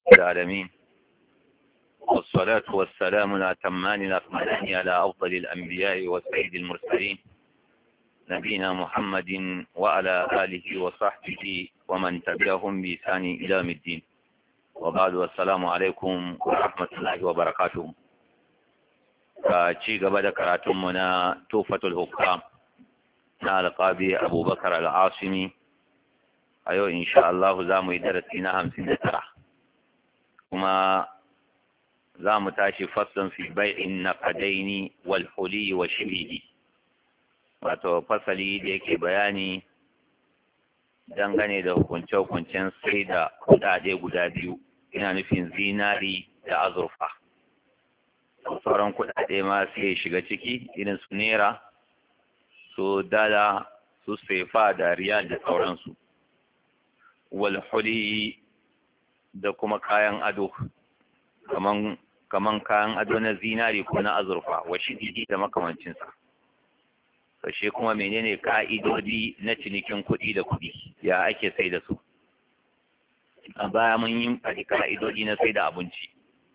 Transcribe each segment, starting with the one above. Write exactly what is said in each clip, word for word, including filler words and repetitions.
العالمين، والصلاة والسلام الأتمان الأكملان على أفضل الأنبياء والسيد المرسلين نبينا محمد وعلى آله وصحبه ومن تبعهم بإحسان إلى يوم الدين. وبعد، والسلام عليكم ورحمة الله وبركاته. ci gaba da karatunmu na Tuhfatul Hukam na alƙabi Abubakar al-Asimi, a yau insha Allah za mu yi darasi na hamsin da tara, kuma za mu tashi faslun fi bai'in naqadaini wal huli wa shibhihi, wato fasali da yake bayani dangane da hukunce-hukuncen sai da kudade guda biyu, ina nufin zinari da azurfa. Sauran kudade ma sai shiga ciki, irin su naira, su dala, su sefa da riyal da sauransu. Wal huli da kuma kayan ado, kaman kaman kayan ado na zinari ko na azurfa, wa shididi da makamancinsa. Kashe kuma menene ka'idodi na cinikin kuɗi da kuɗi, ya ake sai da su. A baya mun yi faɗi ka'idodi na sai da abinci.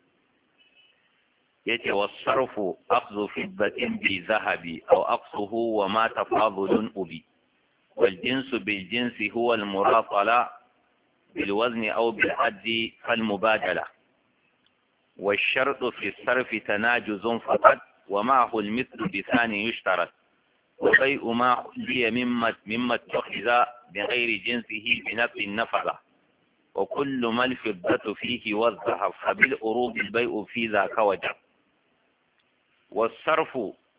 Yace wasarfu aqzu fiddatin bi zahabi aw aqsuhu wa ma tafadulun ubi wal jinsu bil jinsi huwa al murafala bil wazni aw bil addi fal mubadala والشرط في الصرف تناجز فقط ومعه المثل بثاني يشترط وبيع ما حلي مما مما اتخذ بغير جنسه بنفس النفذ وكل ما الفضة فيه والذهب فبالأروب البيع في ذاك وجب. والصرف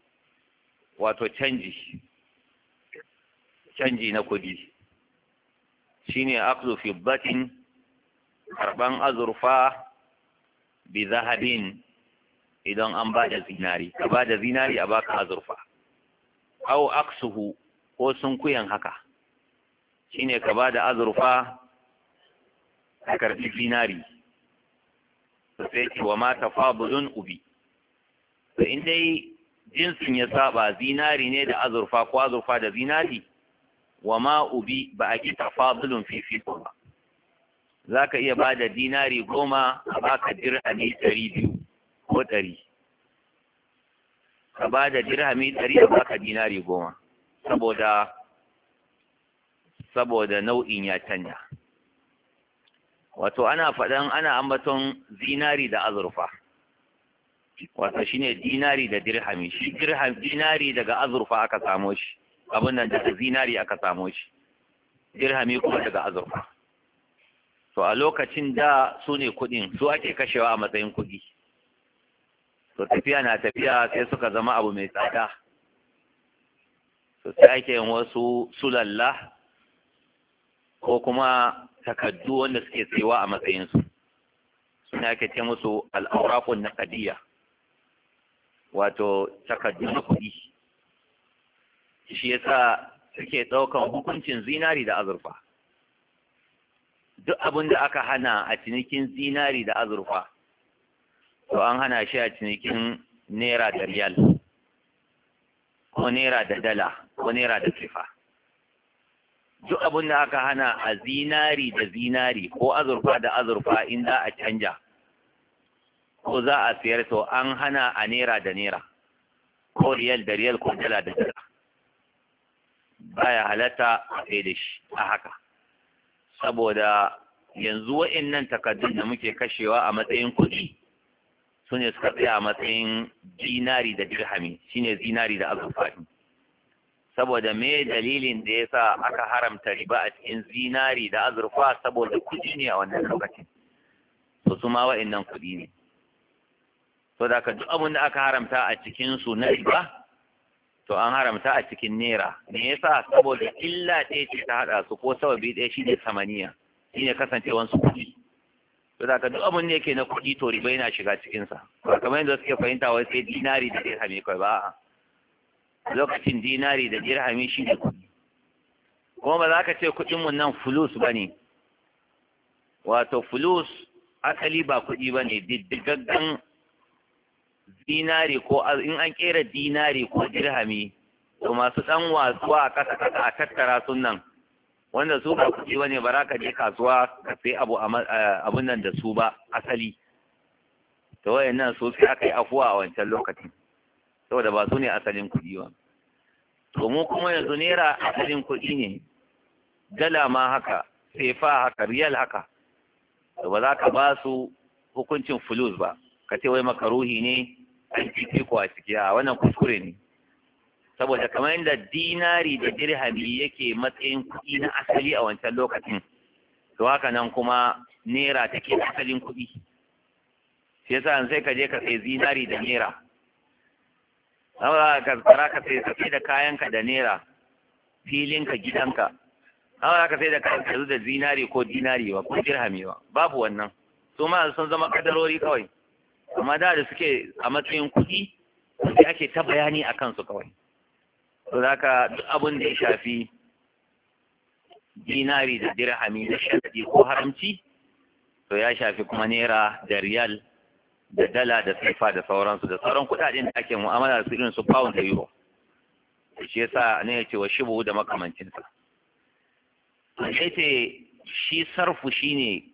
وتشنجي canji na kudi shine aqlu fiddatin, karban azurfa bi zahabin idan an bada zinari, ka bada zinari a baka azurfa, aw aksuhu ko sun kuyan haka shine ka bada azurfa ka karbi zinari, to sai ce wa ma tafadulun ubi. To in dai jinsin ya saba, zinari ne da azurfa ko azurfa da zinari, wa ma ubi ba a ki tafadulun fifiko ba. Za ka iya ba da dinari goma a baka dirhami ɗari biyu ko ɗari. Ka ba da dirhami ɗari a baka dinari goma, saboda saboda nau'in ya canja. Wato ana faɗan ana ambaton zinari da azurfa. Wato shine dinari da dirhami. Shi dirham dinari daga azurfa aka samo shi. Abin nan daga zinari aka samo shi. Dirhami kuma daga azurfa. To a lokacin da su ne kuɗin, su ake kashewa a matsayin kuɗi. To tafiya na tafiya sai suka zama abu mai tsada. To sai ake yin wasu sulalla ko kuma takaddu wanda suke tsayawa a matsayinsu. Suna ake ce musu al'auraqun naqdiyya, wato takaddu na kuɗi. Shi yasa suke ɗaukan hukuncin zinari da azurfa. Duk abin da aka hana a cinikin zinari da azurfa, to an hana shi a cinikin naira da riyal, ko naira da dala, ko naira da sifa. Duk abin da aka hana a zinari da zinari ko azurfa da azurfa in za a canja, ko za a siyar, to an hana a naira da naira, ko riyal da riyal, ko dala da dala. Baya halatta a sai da shi a haka. Saboda yanzu wa'annan takardun da muke kashewa a matsayin kuɗi su ne suka tsaya a matsayin dinari da dirhami, shine zinari da azurfa. Saboda me dalilin da yasa aka haramta riba a cikin zinari da azurfa? Saboda kuɗi ne a wannan lokacin, to su ma wa'annan kuɗi ne. To da ka duk abin da aka haramta a cikin su na riba, to an haramta a cikin naira. Me yasa? Saboda illa ɗaya ce ta haɗa su, ko sababi ɗaya shi ne samaniya, shi ne kasancewan su kuɗi. To da ka duk abin da yake na kuɗi, to riba yana shiga cikinsa. Ba kamar yadda suke fahimta wai sai dinari da dirhami kawai ba. Lokacin dinari da dirhami shi ne kuɗi. Kuma ba za ka ce kuɗinmu nan fulus ba ne. Wato fulus asali ba kuɗi ba ne, diddigaggan dinari, ko in an kera dinari ko dirhami, to masu dan wasuwa a kasa kasa a tattara sunan wanda su ba kuɗi bane ba za ka je kasuwa ka sai abu abun nan da su ba asali to wayannan su sai aka yi afuwa a wancan lokacin saboda ba su ne asalin kuɗi ba to mu kuma yanzu naira asalin kuɗi ne dala ma haka sefa haka riyal haka to ba za ka ba su hukuncin fulus ba ka ce wai makaruhi ne an fifi ko a ciki a wannan kuskure ne saboda kamar yadda dinari da dirhami yake matsayin kuɗi na asali a wancan lokacin to haka nan kuma naira take asalin kuɗi shi yasa sai ka je ka sai zinari da naira saboda ka tsara ka sai sai da kayanka da naira filinka gidanka saboda ka sai da kayanka da zinari ko dinari ba ko dirhami ba babu wannan su ma sun zama kadarori kawai amma da da suke a matsayin kuɗi sai ake ta bayani a kansu kawai to da ka duk abin da ya shafi dinari da dirhami da sharadi ko haramci to ya shafi kuma naira da riyal da dala da saifa da sauransu da sauran kuɗaɗen da ake mu'amala da su irin su pound da euro shi yasa ne ya ce wa shibu da makamancinsa sai ce shi sarfu shine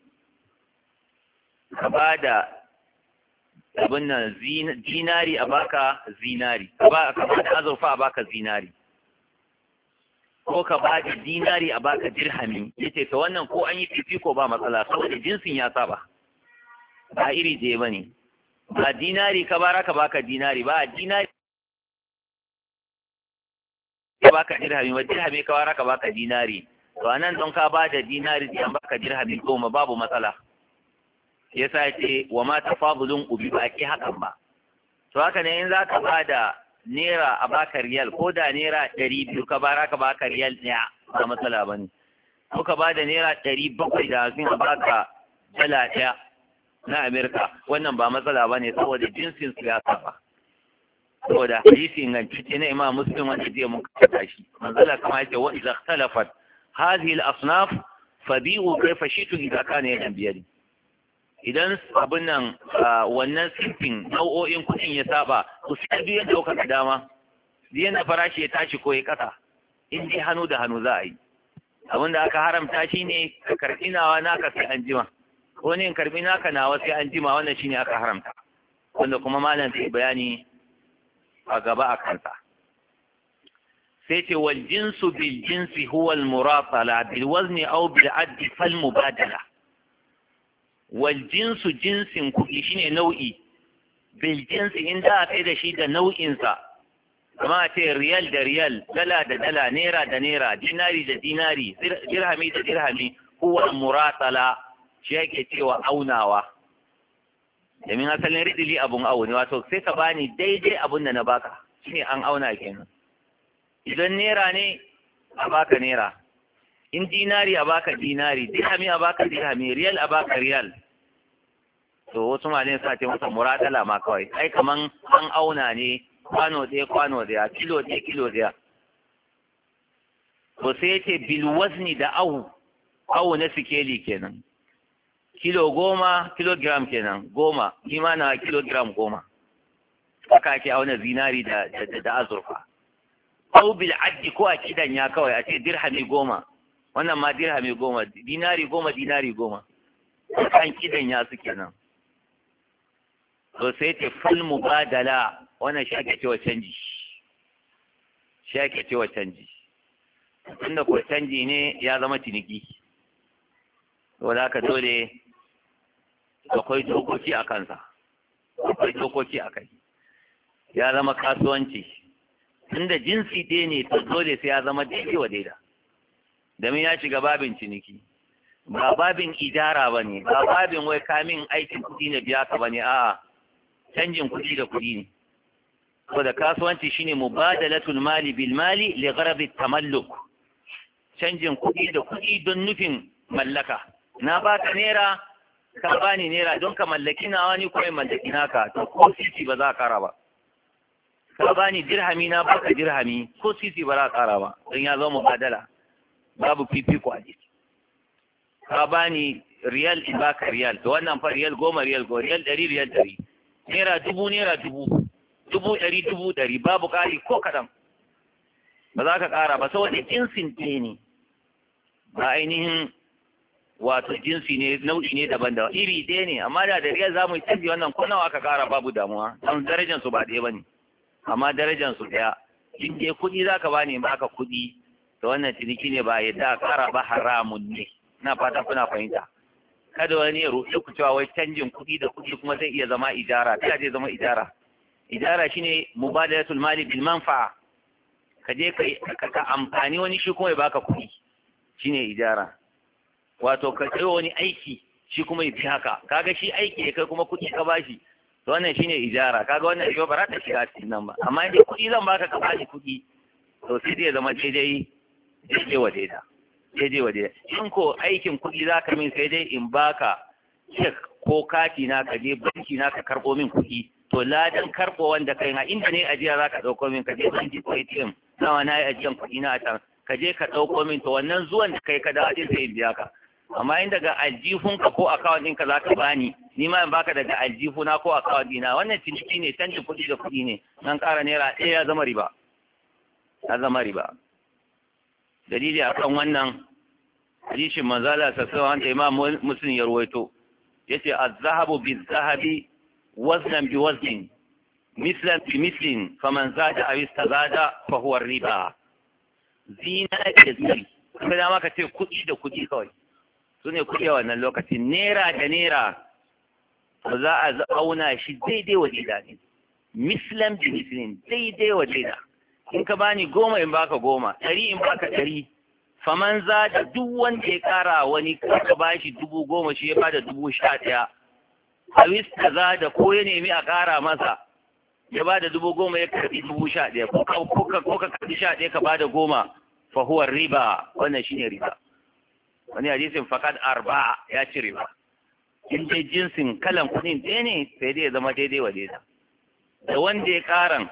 ka ba da abin nan zinari a baka zinari ka ba da azurfa a baka zinari ko ka ba da dinari a baka dirhami yace to wannan ko an yi fifiko ba matsala saboda jinsin ya saba ba iri je bane ba dinari ka bara ka baka dinari ba dinari ka baka dirhami ba dirhami ka bara ka baka dinari to anan don ka ba da dinari an baka dirhami goma babu matsala yasa ce wa ma tafadulun ubi ba ke hakan ba to haka ne in zaka ba da naira a baka riyal ko da naira ɗari biyu ka bara ka baka riyal ɗaya ba matsala bane ko ka ba da naira ɗari bakwai da hamsin a baka dala ɗaya na Amerika wannan ba matsala bane saboda jinsin su ya saba saboda hadisi ingantacce na Imam Muslim wanda zai mun kata shi manzala kama yake wa idza ikhtalafat hadhihi al-asnaf fabi'u kayfa shi'tum idza kana yadan biyadi idan abin nan wannan sinfin nau'o'in kuɗin ya saba ku sai biyan ɗaukar dama biyan da farashi ya tashi ko ya ƙasa in dai hannu da hannu za a yi abin da aka haramta shi ne ka karɓi nawa naka sai an jima ko ne in karɓi naka nawa sai an jima wannan shi ne aka haramta wanda kuma malam zai bayani a gaba a kansa sai ce wal jinsu bil jinsi huwa al muratala bil wazni aw bil addi fal mubadala wal jinsu jinsin kuɗi shine nau'i bil jinsi in da kai da shi da nau'insa kuma a ce riyal da riyal dala da dala naira da naira dinari da dinari dirhami da dirhami huwa muratala shi yake cewa aunawa domin asalin ridili abun auni wato sai ka bani daidai abun da na baka shine an auna kenan idan naira ne a baka naira in dinari a baka dinari dirhami a baka dirhami riyal a baka riyal to wasu malin sa ce masa muradala ma kawai ai kaman an auna ne kwano ɗaya kwano ɗaya kilo ɗaya kilo ɗaya to sai ce bil wazni da awu awu na sikeli kenan kilo goma kilogram kenan goma kima na kilogram goma haka ake auna zinari da da azurfa au bil addi ko a kidan ya kawai a ce dirhami goma wannan ma dirhami goma dinari goma dinari goma kan kidan ya su kenan to sai ce fal mubadala wannan shi ake cewa canji shi ake cewa canji tunda ko canji ne ya zama ciniki to da ka dole akwai dokoki a kansa akwai dokoki a kai ya zama kasuwanci tunda jinsi ɗaya ne to dole sai ya zama daidai wa daida domin ya shiga babin ciniki ba babin ijara ba ne ba babin wai kamin aikin kuɗi na biya ka ba ne a'a canjin kuɗi da kuɗi ne ko da kasuwanci shine mubadalatul mali bil mali li gharadi tamalluk canjin kuɗi da kuɗi don nufin mallaka na baka naira ka bani naira don ka mallaki nawa ni ko in mallaki naka to ko sisi ba za ka kara ba ka bani dirhami na baka dirhami ko sisi ba za ka kara ba don ya zama mubadala babu fifiko a jiki ka bani riyal in baka riyal to wannan fa riyal goma riyal goma riyal ɗari riyal ɗari naira dubu naira dubu dubu ɗari dubu ɗari babu ƙari ko kaɗan ba za ka ƙara ba saboda jinsin ɗaya ne ba ainihin wato jinsi ne nau'i ne daban-daban iri ɗaya ne amma da da riyal za mu yi canji wannan ko nawa aka kara babu damuwa don darajar su ba ɗaya bane amma darajar su ɗaya in dai kuɗi zaka bani in baka kuɗi to wannan ciniki ne ba yadda a kara ba haramun ne na fata kuna fahimta kada wani ya roƙe ku cewa wai canjin kuɗi da kuɗi kuma zai iya zama ijara ta zai zama ijara ijara shine mubadalatul mali bil manfa'a ka je ka amfani wani shi kuma ya baka kuɗi shine ijara wato ka tsayo wani aiki shi kuma ya fi haka kaga shi aiki ne kai kuma kuɗi ka bashi to wannan shine ijara kaga wannan shi ba za ta shiga cikin nan ba amma idan kuɗi zan baka ka bashi kuɗi to sai dai zama daidai daidai wa daida daidai wa daida in ko aikin kuɗi za ka min sai dai in baka cek ko kati na ka je banki na ka karɓo min kuɗi to ladan karɓo wanda kai na inda ne ajiya za ka ɗauko min ka je banki ko A T M nawa na yi ajiyan kuɗi na a can ka je ka ɗauko min to wannan zuwan da kai ka dawo din sai in biya ka amma in daga aljihunka ko akawun ɗinka za ka bani ni ma in baka daga aljihuna ko akawun ɗina wannan ciniki ne canjin kuɗi da kuɗi ne nan ƙara naira ɗaya ya zama riba ya zama riba dalili akan wannan hadisin manzala sassawa wanda imam muslim ya ruwaito yace az-zahabu biz-zahabi waznan bi waznin mislan bi mislin faman zada aw istazada fa huwa riba zina da zari kuma da maka ce kuɗi da kuɗi kawai su ne kuɗi a wannan lokacin naira da naira ba za a auna shi daidai wa daida ne mislan bi mislin daidai wa daida in ka bani goma in baka goma ɗari in baka ɗari faman za da duk wanda ya ƙara wani ka bashi dubu goma shi ya bada dubu sha ɗaya a wista za da ko ya nemi a ƙara masa ya bada dubu goma ya karɓi dubu sha ɗaya ko ka karɓi sha ɗaya ka bada goma fa huwa riba wannan shine riba wani hadisin faqad arba'a ya ci riba in dai jinsin kalan kuɗin ɗaya ne sai dai ya zama daidai wa daida da wanda ya ƙaran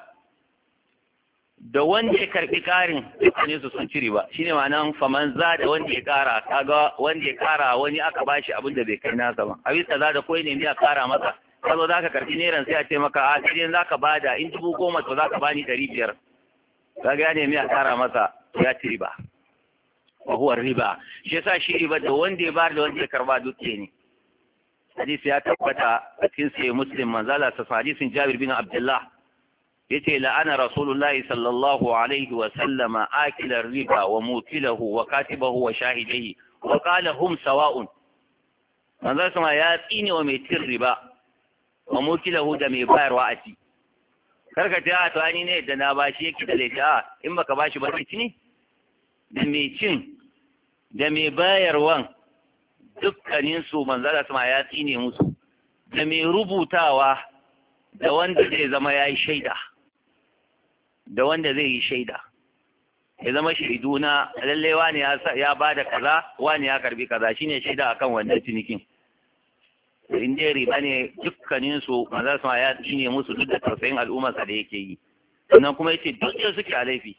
da wanda ya karbi karin dukkanin su sun ciri ba shine ma'anan faman za da wanda ya kara kaga wanda ya kara wani aka bashi abin da bai kai nasa ba a bisa za da koyi ne a kara masa kazo zaka karbi neran sai a ce maka a sai zaka bada in dubu goma to zaka bani ɗari biyar kaga ya nemi a kara masa ya ci riba wa huwa riba shi yasa shi riba da wanda ya bar da wanda ya karba dukke ne hadisi ya tabbata a cikin sai muslim manzala sa hadisin Jabir bin Abdullah yace la'ana rasulullahi sallallahu alaihi wa sallama akilar riba wa mutilahu wa katibahu wa shahidaihi wa qala hum sawa'un manzo sama ya tsine wa mai cin riba wa mutilahu da mai bayarwa a ci karka ta to ani ne da na bashi yake da laifi in baka bashi ba ci ne da mai cin da mai bayarwan dukkanin su manzo sama ya tsine musu da mai rubutawa da wanda zai zama yayi shaida da wanda zai yi shaida ya zama shaidu na lallai wani ya ba da kaza wani ya karbi kaza shine shaida akan wannan cinikin in dai riba ne dukkanin su maza su ya shine musu duk da tausayin al'umma sa da yake yi sannan kuma yace duk da suke a laifi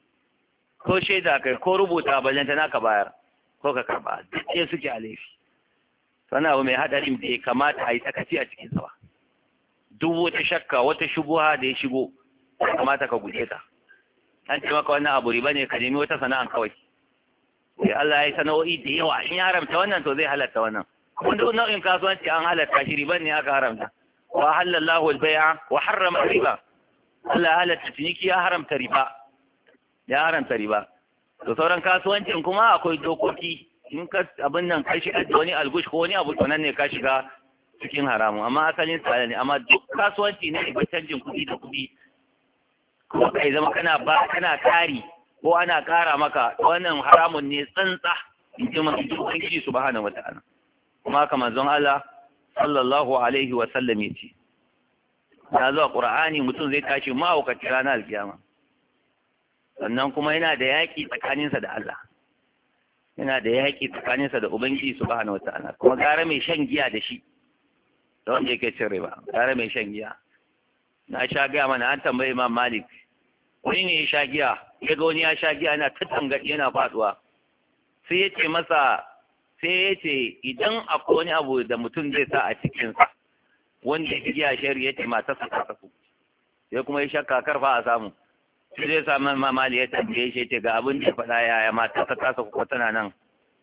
ko shaida kai ko rubuta ballanta naka bayar ko ka karba duk da suke a laifi sannan abu mai hadarin da ya kamata a yi sakaci a cikin sa ba duk wata shakka wata shubuha da ya shigo ya kamata ka guje ta an ce maka wannan abu riba ne ka nemi wata sana'a kawai sai Allah ya yi sana'o'i da yawa in ya haramta wannan to zai halatta wannan kuma duk nau'in kasuwanci an halatta shi riban ne aka haramta wa halallahu al-bai'a wa harrama riba Allah ya halatta ciniki ya haramta riba ya haramta riba to sauran kasuwancin kuma akwai dokoki in ka abin nan ka shiga da wani algush ko wani abu to nan ne ka shiga cikin haramun amma asalin sa ne amma duk kasuwanci ne ba canjin kuɗi da kuɗi kuma kai zama kana ba kana kari ko ana kara maka wannan haramun ne tsantsa in ji man ubangiji subhanahu wata'ala kuma haka manzon Allah sallallahu alaihi wa sallam yace ya zo Qur'ani mutum zai tashi mahaukaci ranar alkiyama sannan kuma yana da yaki tsakaninsa da Allah yana da yaki tsakaninsa da ubangiji subhanahu wata'ala kuma gara mai shan giya da shi da wanda yake cin riba gara mai shan giya na sha gaya mana an tambayi Imam Malik wani ne ya sha giya ya ga wani ya sha giya yana ta tangaɗi yana faduwa sai ya ce masa sai ya ce idan akwai wani abu da mutum zai sa a cikinsa wanda ya giya shari ya ce matarsa ta tafi sai kuma ya shakka karfa a samu sai zai sa Imam Malik ya tambaye shi ya ce ga abin da ya faɗa yaya matarsa ta tafi ko tana nan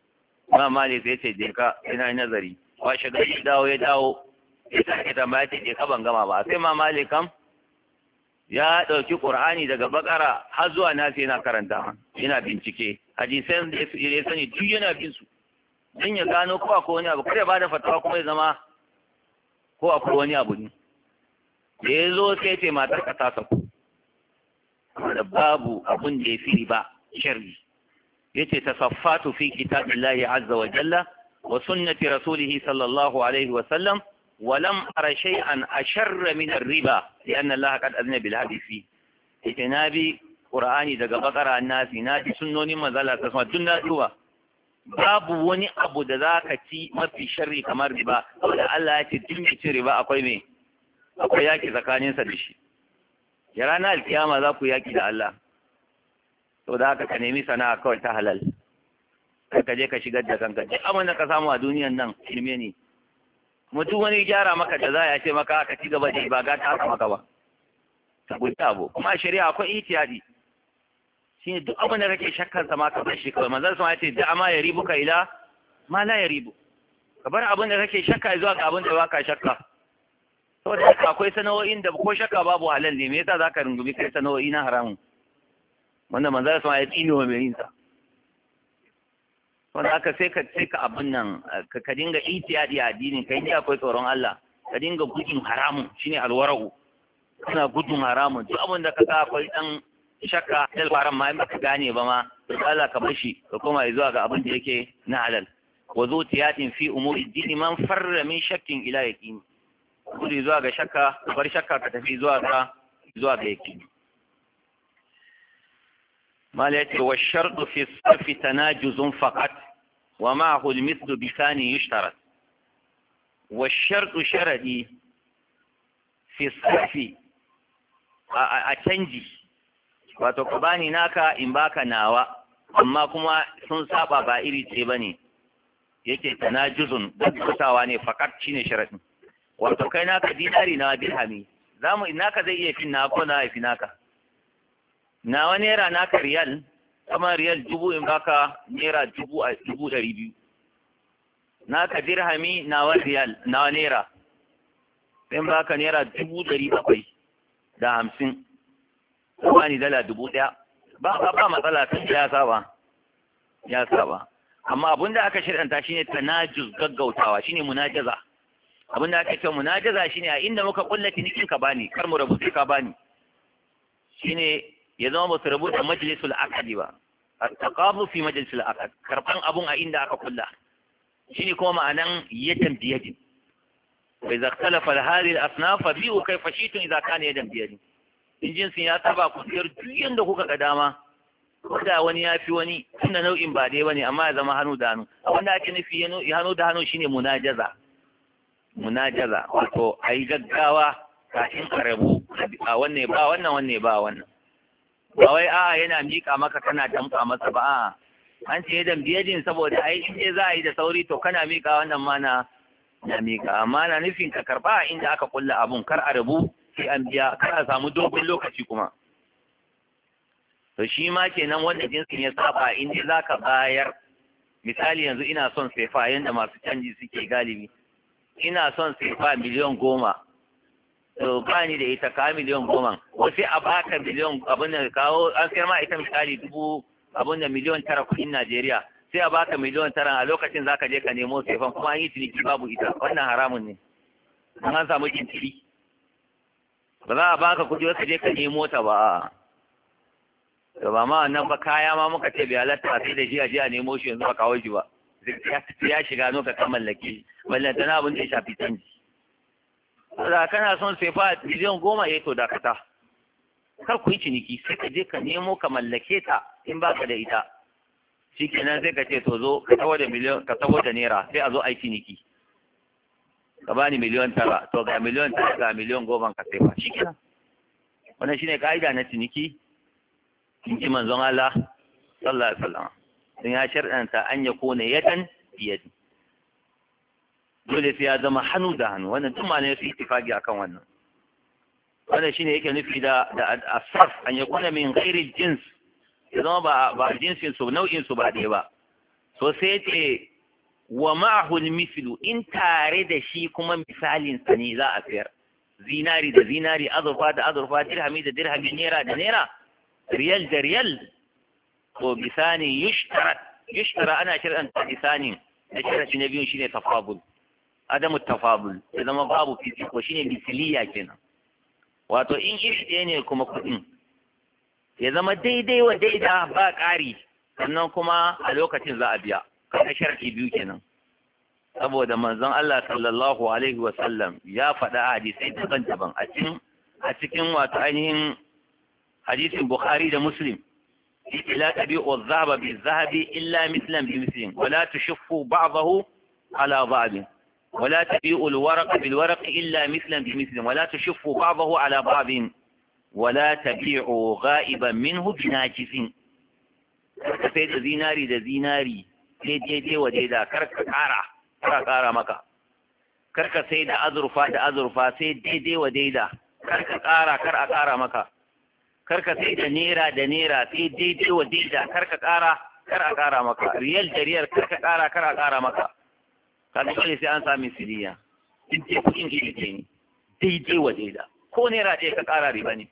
Imam Malik sai ce je ka ina nazari washe gari dawo ya dawo ya sake tambaya ce je ka ban gama ba sai Imam Malik kam ya ɗauki Qur'ani daga bakara har zuwa nasi yana karanta yana bincike hadisan da ya sani duk yana bin su dan ya gano ko akwai wani abu kada ba da fatawa kuma ya zama ko akwai wani abu ne da ya zo sai ce matar ka ta saku da babu abun da ya fi riba sharri yace tasaffatu fi kitabillahi azza wa jalla wa sunnati rasulih sallallahu alaihi wa sallam wa lam ara shay'an asharra min ar-riba lianna Allah qad adna bil hadisi yace nabi qur'ani daga bakara annasi nabi sunnonin manzala ta sama tunna duwa babu wani abu da zaka ci mafi sharri kamar riba saboda Allah ya ce duk mai ci riba akwai me akwai yaki tsakaninsa da shi ya ranar alkiyama za ku yaki da Allah to da haka ka nemi sana'a kawai ta halal kai ka je ka shigar da kanka duk abin da ka samu a duniyan nan ilme ne mutum wani gyara maka da za ya ce maka ka ci gaba da ba ga ta haka maka ba saboda abu kuma a shari'a akwai ihtiyadi shine duk abin da kake shakkar sa ma ka bar shi kawai manzon sa ya ce da ma ya ribuka ila ma la ya ribu ka bar abin da kake shakka zuwa ga abin da baka shakka saboda akwai sana'o'in da ko shakka babu halal ne me yasa zaka rungumi kai sana'o'i na haramun wanda manzo sa ya tsine wa mai yin sa wanda aka sai ka sai ka abin nan ka dinga itiyadi a addinin kai ne akwai tsoron Allah ka dinga gudun haramun shine alwara'u kana gudun haramun duk abin da ka ga akwai dan shakka dal haram ma in baka gane ba ma to Allah ka bashi ka koma zuwa ga abin da yake na halal wa zutiyatin fi umuri dini man farra min shakkin ila yaqin gudu zuwa ga shakka bar shakka ka tafi zuwa ga zuwa ga yaqin مالك والشرط في الصرف تناجز فقط ومعه المثل بثاني يشترط والشرط شردي في الصرف أتنجي وتقباني ناكا إن باكا ناوا أما كما سنسابا بائري تيباني yake tanajuzun dakkutawa ne fakat shine sharadin wato kai naka dinari na dirhami zamu naka zai iya fin na ko na fi naka nawa naira naka riyal kamar riyal dubu in baka naira dubu a dubu ɗari biyu naka dirhami nawa riyal nawa naira in baka naira dubu ɗari bakwai da hamsin kuma ni dala dubu ɗaya ba ba ba matsala tun ya saba ya saba amma abin da aka shirɗanta shine tanajuz gaggautawa shine munajaza abin da aka ce munajaza shine a inda muka kullati nikin ka bani kar mu rabu sai ka bani shine ya zama ba su rabu da majalisul aqdi ba at-taqabu fi majlisul aqd karban abun a inda aka kulla shine kuma ma'anan yadan biyadin wa idza ikhtalafa hadhihi al-asnaf fa bi'u kayfa shi'tum idza kana yadan biyadin in jinsin ya saba ku siyar duk yanda kuka ga dama ko da wani ya fi wani tunda nau'in ba dai bane amma ya zama hannu da hannu wanda ake nufi hannu da hannu shine munajaza munajaza wato ayi gaggawa kafin ka rabu a wanne ba wannan wanne ba wannan ba wai a'a yana mika maka kana damka masa ba a'a an ce dan biyadin saboda ai in dai za a yi da sauri to kana mika wannan ma na na mika amma na nufin ka karba inda aka kulla abun kar a rabu sai an biya kar a samu dogon lokaci kuma to shi ma kenan wanda jinsin ya saba in dai zaka bayar misali yanzu ina son sefa yanda masu canji suke galibi ina son sefa miliyan goma to ba ni da ita ka miliyan goma ko sai a baka miliyan abin da kawo an sayar ma ita misali dubu abin da miliyan tara kuɗin Najeriya sai a baka miliyan tara a lokacin zaka je ka nemo sefan kuma an yi ciniki babu ita wannan haramun ne an samu jinkiri ba za a baka kuɗi ka je ka nemo ta ba to ba ma wannan ba kaya ma muka ce bai halatta sai da shi a je a nemo shi yanzu ba kawo shi ba sai ya shiga no ka kan mallake wallan tana abin da ya shafi canji da kana son sai fa miliyan goma ya to dakata kar ku yi ciniki sai ka je ka nemo ka mallake ta in baka da ita shikenan sai ka ce to zo ka tawo da miliyan ka tawo da naira sai a zo a yi ciniki ka bani miliyan tara to ga miliyan tara ga miliyan goma ka sai fa shikenan wannan shine kaida na ciniki in ji manzon Allah sallallahu alaihi wasallam sun ya shar'anta an ya kone yadan biyadi dole sai ya zama hannu da hannu wannan duk ma ne su ittifaqi akan wannan wannan shine yake nufi da da asaf an ya kone min ghairi jins ya zama ba ba jinsin su nau'in su ba dai ba so sai ce wa ma'ahu al-mithlu in tare da shi kuma misalin sa ne za a sayar zinari da zinari azurfa da azurfa dirhami da dirhami naira da naira riyal da riyal to bisani yushtarat yushara ana shir'an bisanin da sharadi na biyu shine tafabul adamu tafabul ya zama babu fifiko shine misliya kenan wato in iri ɗaya ne kuma kuɗin ya zama daidai wa daida ba ƙari sannan kuma a lokacin za a biya kaga sharadi biyu kenan saboda manzon Allah sallallahu alaihi wa sallam ya faɗa a hadisai daban-daban a cikin a cikin wato ainihin hadisin Bukhari da Muslim لا تبيعوا الذهب بالذهب إلا مثلا بمثل ولا تشفوا بعضه على بعض ولا تبيعوا الورق بالورق إلا مثلا بمثل ولا تشفوا بعضه على بعض ولا تبيعوا غائبا منه بناجز كفيت زيناري ده زيناري دي دي دي ودي دا كرك كارا كرك كارا مكا كرك سيد أذرفا ده أذرفا سيد دي دي ودي دا كرك كارا كرك كارا مكا karka sai da naira da naira sai daidai wa daida karka kara kar a kara maka riyal da riyal karka kara kar a kara maka kaga dole sai an sami siriya in ce kudin iri ne daidai wa daida ko naira ɗaya ka kara riba ne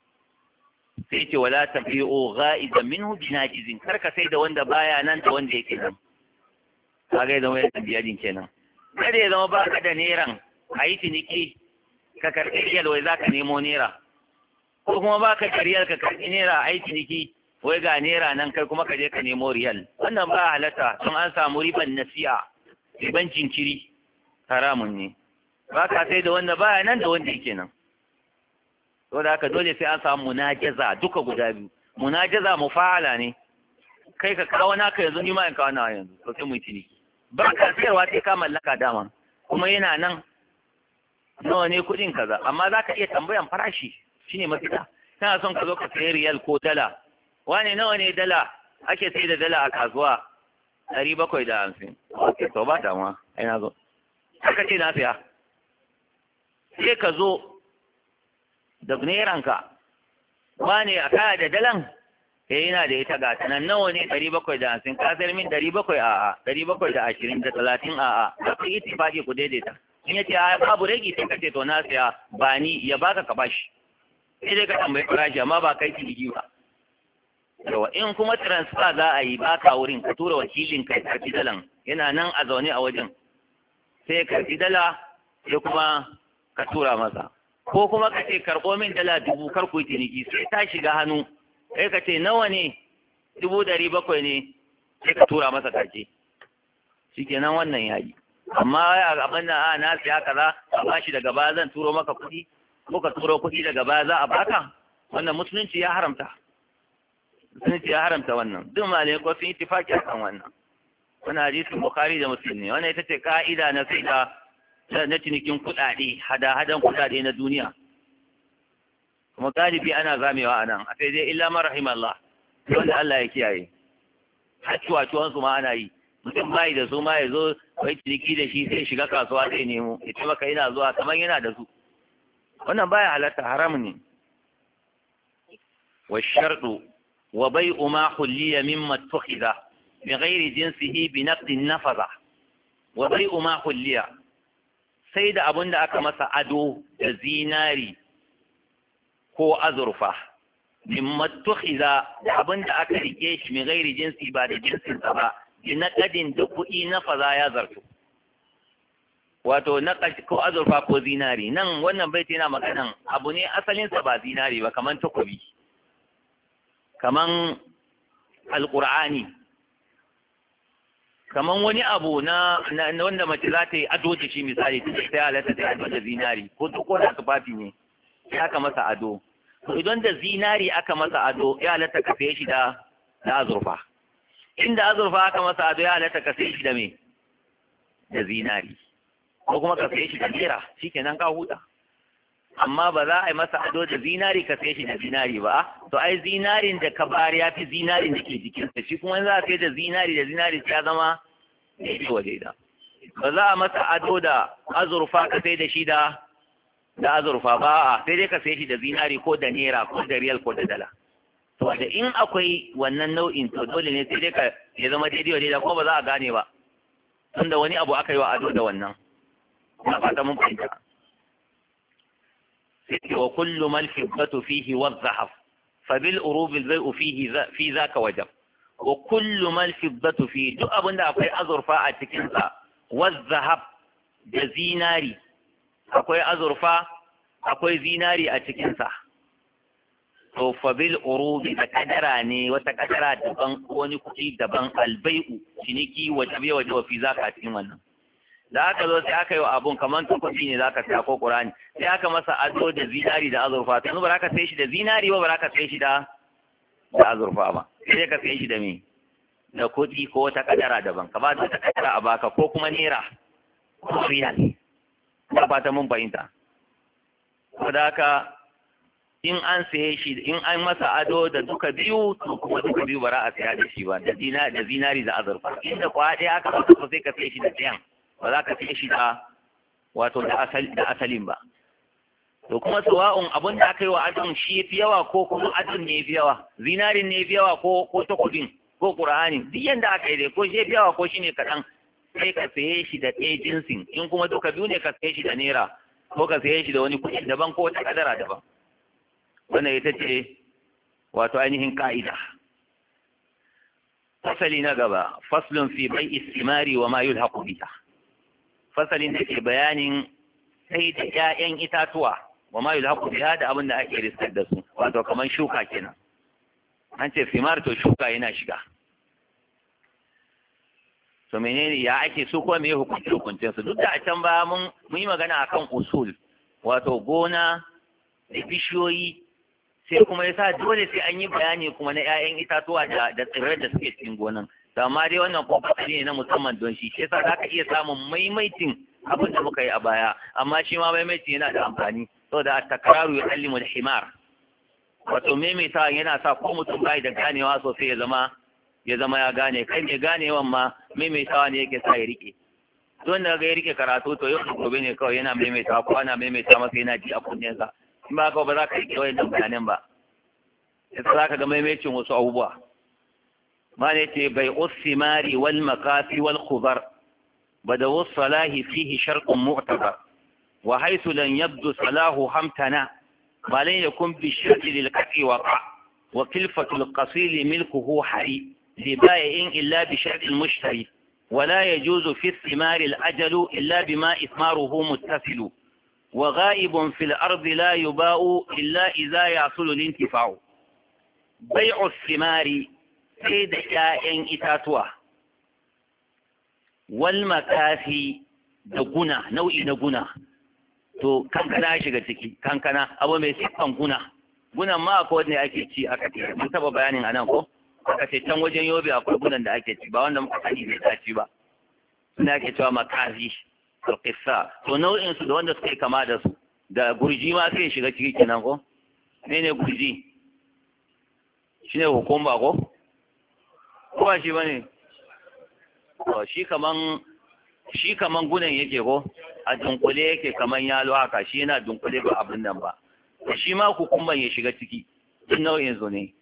sai ce wala tabi'u gha'iban minhu binajizin karka sai da wanda baya nan da wanda yake nan kaga idan wani biyadin kenan kada ya zama baka da neran a yi ciniki ka karɓi riyal wai zaka nemo naira ko kuma ba ka kariyar ka karɓi naira a ciniki wai ga naira nan kai kuma ka je ka nemo riyal wannan ba halatta don an samu riban nasi'a riban jinkiri haramun ne ba ka sai da wanda baya nan da wanda yake nan saboda haka dole sai an samu munajaza duka guda biyu munajaza mufa'ala ne kai ka kawo naka yanzu ni ma in kawo nawa yanzu to sai mu yi ciniki ba ka sayarwa sai ka mallaka dama kuma yana nan nawa ne kuɗin kaza amma za ka iya tambayan farashi shine mafita kana son ka zo ka sayi riyal ko dala wane nawa ne dala ake sai da dala a kasuwa ɗari bakwai da hamsin ok to ba damuwa ai na zo aka ce na siya sai ka zo da neranka wane a kaya da dalan eh yana da ita ga nan nawa ne ɗari bakwai da hamsin ka sayar min ɗari bakwai a'a ɗari bakwai da ashirin da talatin a'a za ku yi tifaki ku daidaita in ya ce a babu rage sai ka ce to na siya ba ni ya baka ka bashi sai dai ka tambayi farashi amma ba kai ciniki ba yawa in kuma transfer za a yi ba ka wurin ka tura wakilin ka karfi dalan yana nan a zaune a wajen sai ya karfi dala sai kuma ka tura masa ko kuma ka ce karɓo min dala dubu kar ku yi ciniki sai ta shiga hannu sai ka ce nawa ne dubu ɗari bakwai ne sai ka tura masa kake shikenan wannan yayi amma a abin da a na siya kaza a bashi daga baya zan turo maka kuɗi ko ka turo kuɗi daga baya za a baka wannan musulunci ya haramta musulunci ya haramta wannan duk malai ko sun yi tifaki akan wannan wannan hadisin bukhari da muslim ne wannan ita ce ka'ida na sai da na cinikin kuɗaɗe hada-hadan kuɗaɗe na duniya kuma galibi ana zamewa a nan a sai dai illa man rahimallah wanda Allah ya kiyaye har ciwaciwan su ma ana yi mutum bai da su ma ya zo kai ciniki da shi sai shiga kasuwa sai nemo ya ce maka yana zuwa kamar yana da su wannan baya halatta haram ne wa sharɗu wa bai'u ma hulliya mimma tukhidha bi ghairi jinsihi bi naqdin nafaza wa bai'u ma hulliya sai da abun da aka masa ado da zinari ko azurfa mimma tukhidha da abun da aka rike shi bi ghairi jinsi ba da jinsin sa ba bi naqdin da kuɗi nafaza ya zartu wato na ko azurfa ko zinari nan wannan baiti yana maganan abu ne asalinsa ba zinari ba kaman takobi kaman alqur'ani kaman wani abu na wanda mace za ta yi ado da shi misali ta sai halatta ta yi ado da zinari ko ko da tufafi ne ya aka masa ado to idan da zinari aka masa ado ya halatta ka saye shi da da azurfa inda azurfa aka masa ado ya halatta ka saye shi da me da zinari ko kuma ka saye shi da naira shikenan ka huta amma ba za a yi masa ado da zinari ka saye shi da zinari ba to ai zinarin da ka bari ya fi zinarin da ke jikinsa shi kuma za a sai da zinari da zinari ya zama daidai wa daida ba za a masa ado da azurfa ka sai da shi da da azurfa ba a sai dai ka sai shi da zinari ko da naira ko da riyal ko da dala to da in akwai wannan nau'in to dole ne sai dai ka ya zama daidai wa daida ko ba za a gane ba tunda wani abu aka yi wa ado da wannan. Ina fata mun fahimta. Sai wa kullu mal fiddatu fihi wa dhahab fa bil urub al bai'u fihi fi zaka wajab. Wa kullu mal fiddatu fihi duk abinda akwai azurfa a cikin sa wa dhahab da zinari, akwai azurfa akwai zinari a cikin sa. To fa bil urub da kadara ne wata kadara daban wani kuɗi daban al bai'u ciniki wajabe wajabe fi zaka a cikin wannan. Da aka zo sai aka yi wa abun kamar tukufi ne za ka saya ko ƙurani sai aka masa ado da zinari da azurfa to ba za ka sai shi da zinari ba ba za ka sai shi da da azurfa ba sai ka sai shi da me da kuɗi ko wata kadara daban ka ba da wata kadara a baka ko kuma naira ko riyal ba ba ta mun fahimta saboda haka in an saye shi in an masa ado da duka biyu to kuma duka biyu ba za a saya da shi ba da zinari da azurfa inda kwa ɗaya aka masa sai ka sai shi da ɗayan ba za ka sai shi da wato da asalin ba to kuma sawa'un abin da aka yi wa adon shi ya fi yawa ko kuma adon ne ya fi yawa zinarin ne ya fi yawa ko ko takobin ko ƙur'ani duk yanda aka yi dai ko shi ya fi yawa ko shi ne kaɗan sai ka saye shi da ɗaya jinsin in kuma duka biyu ne ka saye shi da naira ko ka saye shi da wani kuɗi daban ko wata kadara daban wannan ita ce wato ainihin ka'ida. Fasali na gaba faslun fi bai'i istimari wa ma yulhaqu biha fasalin da ke bayanin sai da ƴaƴan itatuwa wa ma yulhaqu biha da abin da ake riskar da su wato kamar shuka kenan an ce simar to shuka yana shiga to menene ya ake su kuma me hukunci hukuncin su duk da a can ba mun mun yi magana akan usul wato gona da bishiyoyi sai kuma yasa dole sai an yi bayani kuma na ƴaƴan itatuwa da da tsirrai da suke cikin gonan amma dai wannan ko fasali ne na musamman don shi sai za ka iya samun maimaitin abin da muka yi a baya amma shi ma maimaitin yana da amfani saboda takraru yu'allimu al-himar wato maimaita yana sa ko mutum bai da ganewa sosai ya zama ya zama ya gane kai mai ganewan ma maimaitawa ne yake sa ya rike don da ga ya rike karatu to yau da gobe ne kawai yana maimaitawa ko ana maimaita masa yana ji a kunnensa in ba ka ba za ka rike wayannan bayanan ba sai za ka ga maimaitin wasu abubuwa ما نتي بيع الثمار والمقاف والخضر بدو الصلاح فيه شرط معتبر وحيث لن يبدو صلاح همتنا ما لن يكن بالشرط للقطع وقع وكلفة القصيل ملكه حري لبائع إلا بشرط المشتري ولا يجوز في الثمار الأجل إلا بما إثماره متصل وغائب في الأرض لا يباء إلا إذا يحصل الانتفاع بيع الثمار sai da ƴaƴan itatuwa wal makafi da guna nau'i na guna to kankana shiga ciki kankana abu mai siffan guna gunan ma akwai wanda ake ci aka ce mun taba bayanin anan ko aka ce can wajen yobe akwai gunan da ake ci ba wanda muka sani bai dace ba suna ake cewa makafi alqissa to nau'in su da wanda suka yi kama da su da gurji ma sai shiga ciki kenan ko ne gurji shine hukumba ko ko ba shi bane to shi kaman shi kaman gunan yake ko a dunkule yake kaman yalo haka shi yana dunkule ba abin nan ba to shi ma hukumban ya shiga ciki duk nau'in zo ne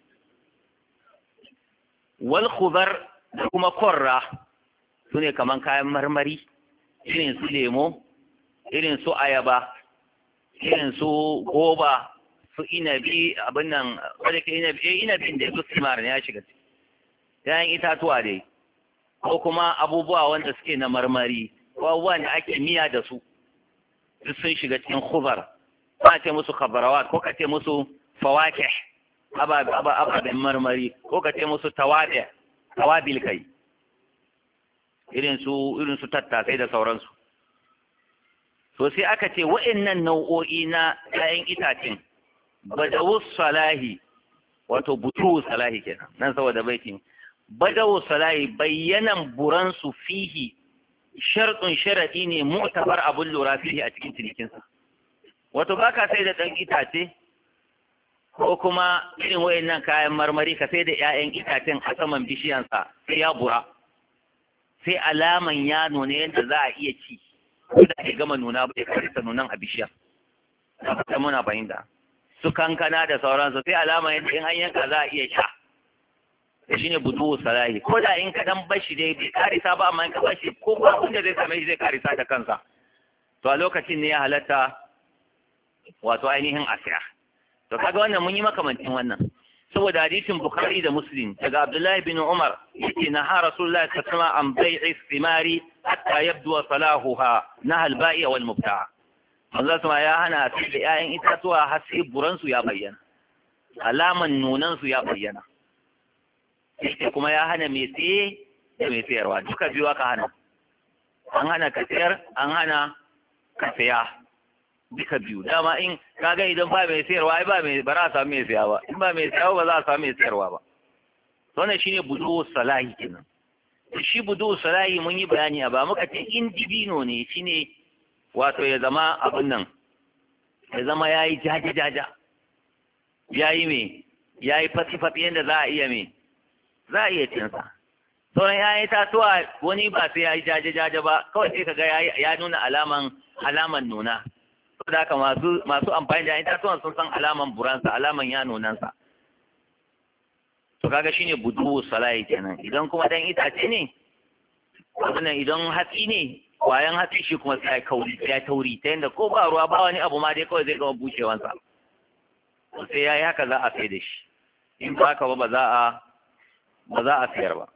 wal khudar da kuma korra sune kaman kayan marmari irin su lemo irin su ayaba irin su goba su inabi abin nan wanda ke inabi inabin da su simar ne ya shiga ciki yayin itatuwa dai ko kuma abubuwa wanda suke na marmari ko abubuwan da ake miya da su duk sun shiga cikin khubar ba ce musu khabarawat ko ka ce musu fawakih ababen marmari ko ka ce musu tawabi tawabil kai irin su irin su tattasai da sauransu to sai aka ce wa'annan nau'o'i na ƴaƴan itacen badawu salahi wato butu salahi kenan nan saboda baitin badawu salahi bayyanan buransu fihi sharɗin sharaɗi ne mu'tabar abun lura fihi a cikin cinikinsa wato baka sai da ɗan itace ko kuma irin wayannan kayan marmari ka sai da ƴaƴan itacen a saman bishiyansa sai ya bura sai alaman ya nuna yadda za a iya ci ko da ke gama nuna ba ya karisa nunan a bishiyar da muna fahimta su kankana da sauransu sai alama yadda in an yanka za a iya sha shine budu salahi. Ko da in ka dan bashi dai bai karisa ba, amma in ka bashi ko ba wanda zai same shi zai karisa da kansa, to a lokacin ne ya halatta wato ainihin asiya. To kaga wannan mun yi makamantin wannan saboda hadisin Bukhari da Muslim daga Abdullahi bin Umar yace na ha Rasulullahi sallallahu alaihi wasallam an bai'i thimari hatta yabdu salahuha naha al-ba'i wal mubta'a. Manzo sama ya hana sai da 'ya'yan itatuwa har sai buran su ya bayyana, alaman nunan su ya bayyana. Sai kuma ya hana mai tsaye da mai sayarwa, duka biyu aka hana. An hana ka sayar, an hana ka saya. Duka biyu. Dama in kaga idan ba mai sayarwa ai ba mai ba za a samu mai saya ba. In ba mai sayarwa ba za a samu mai sayarwa ba. Wannan shine budu salahi kenan. Shi budu salahi mun yi bayani a ba muka ce in dibino ne shine wato ya zama abin nan. Ya zama yayi jaja jaja. Yayi me? Yayi fati fati yanda za a iya me? Za a iya cin sa. Sauran yayi tatuwa wani ba sai yayi jaja jaja ba, kawai sai kaga yayi ya nuna alaman alaman nuna. Saboda haka masu masu amfani da itatuwan sun san alaman buransa, alaman ya nunansa. To kaga shine budu salahi kenan. Idan kuma dan itace ne, wannan idan hatsi ne, kwayan hatsi shi kuma sai kauri, sai tauri ta yanda ko ba ruwa ba wani abu ma dai kawai zai gama bushewansa. Sai yayi haka za a sai da shi. In ba haka ba ba za a ba za a sayar ba.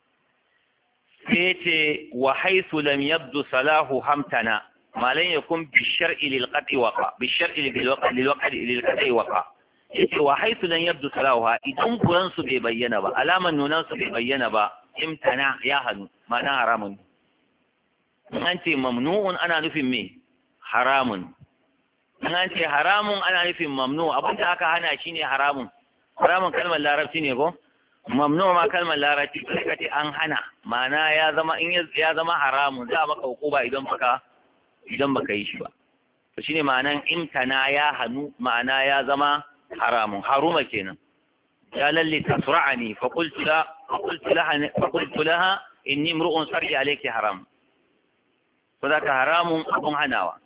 Sai ce wa haythu lam yabdu salahu hamtana ما لن يكون بالشرع للقطع وقع بالشرع للوقع للوقع للقطع وقع yace wa haythu lan yabdu salaha idan kuran su bai bayyana ba, alaman nunan su bai bayyana ba, imtana ya hanu ma'ana haramun. in an ce mamnu'un ana nufin me haramun, in an ce haramun ana nufin mamnu. abin da aka hana shine haramun. Haramun kalmar larabci ne ko mamnu ma kalmar larabci, sai ka ce an hana, ma'ana ya zama in ya zama haramun za a maka hukuma idan baka idan baka yi shi ba. To shine ma'anan imtana ya hanu, ma'ana ya zama haramun, haruma kenan. ya lalle tasra'ani fa qultu la fa qultu laha fa qultu laha inni imru'un sar'i alayki haram. to zaka haramun abun hanawa.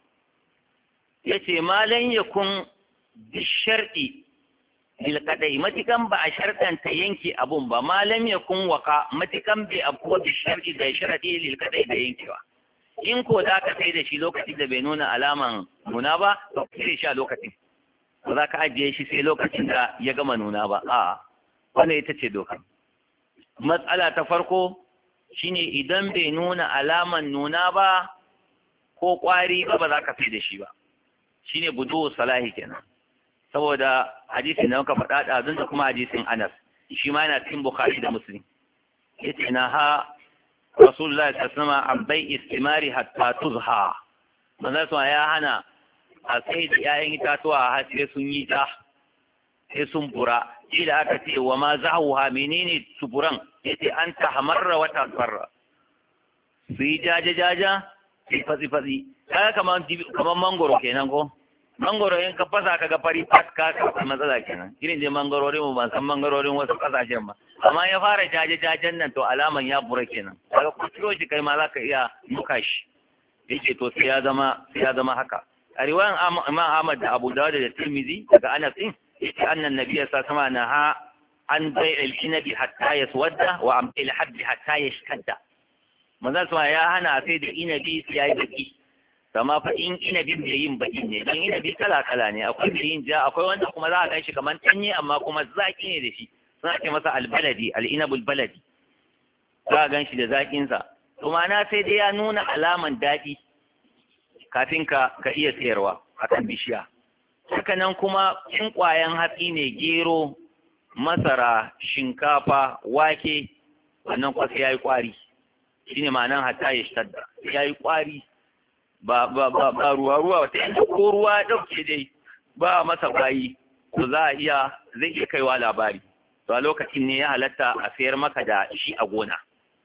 yace ma lan yakun bi shar'i lil qadai, matikan ba a shartanta yanki abun ba, ma lam yakun waqa matikan bi abu bi shar'i da sharadi lil qadai da yankewa. in ko za ka sai da shi lokacin da bai nuna alaman nuna ba, to sai shi a lokacin ba za ka ajiye shi sai lokacin da ya gama nuna ba. a'a wannan ita ce doka. matsala ta farko shine idan bai nuna alaman nuna ba ko kwari ba, ba za ka sai da shi ba. shine budu salahi kenan, saboda hadisin da muka faɗa ɗazun da kuma hadisin Anas, shi ma yana cikin Bukhari da Muslim. yace na ha Rasulullah sallallahu alaihi wasallam an bai istimari hatta tuzha. manzo sa ya hana a sai da ƴaƴan itatuwa har sai sun yi ta, sai sun bura. ila aka ce wa ma zahuha, menene suburan? yace an ta hamarra wa tasfarra, su yi jaja jaja sai fatsi fatsi. kaga kaman kaman mangoro kenan ko mangoro in ka fasa kaga fari fat ka ka matsala kenan. irin dai mangororin mu ban san mangarorin wasu kasashen ba, amma ya fara jaje jajen nan to alaman ya bura kenan. kaga kuskure shi kai ma zaka iya muka shi. yace to sai ya zama sai ya zama haka. a riwayan Imam Ahmad da Abu Dawud da Tirmidhi daga Anas din yace annan nabiy sallallahu alaihi wasallam naha an bai'il inabi hatta yaswadda wa an bai'il habbi hatta yashkadda. manzo sama ya hana sai da inabi sai yayi baki. kama fa in inabin da yin baki ne, dan inabi kala kala ne, akwai da yin ja, akwai wanda kuma za a kai shi kamar tanye amma kuma zaki ne da shi, suna ce masa albaladi, al-inabul baladi. za a gan shi da zakin sa. to ma'ana sai dai ya nuna alaman daɗi kafin ka ka iya sayarwa akan bishiya. haka nan kuma in ƙwayan hatsi ne, gero, masara, shinkafa, wake, wannan kwasa yayi kwari. shine ma'anan hatta ya shadda, yayi kwari. ba ba ba ba ruwa ruwa wata yanzu ko ruwa dauke dai ba masa bayi, to za a iya zai iya kaiwa labari. to a lokacin ne ya halatta a sayar maka da shi a gona.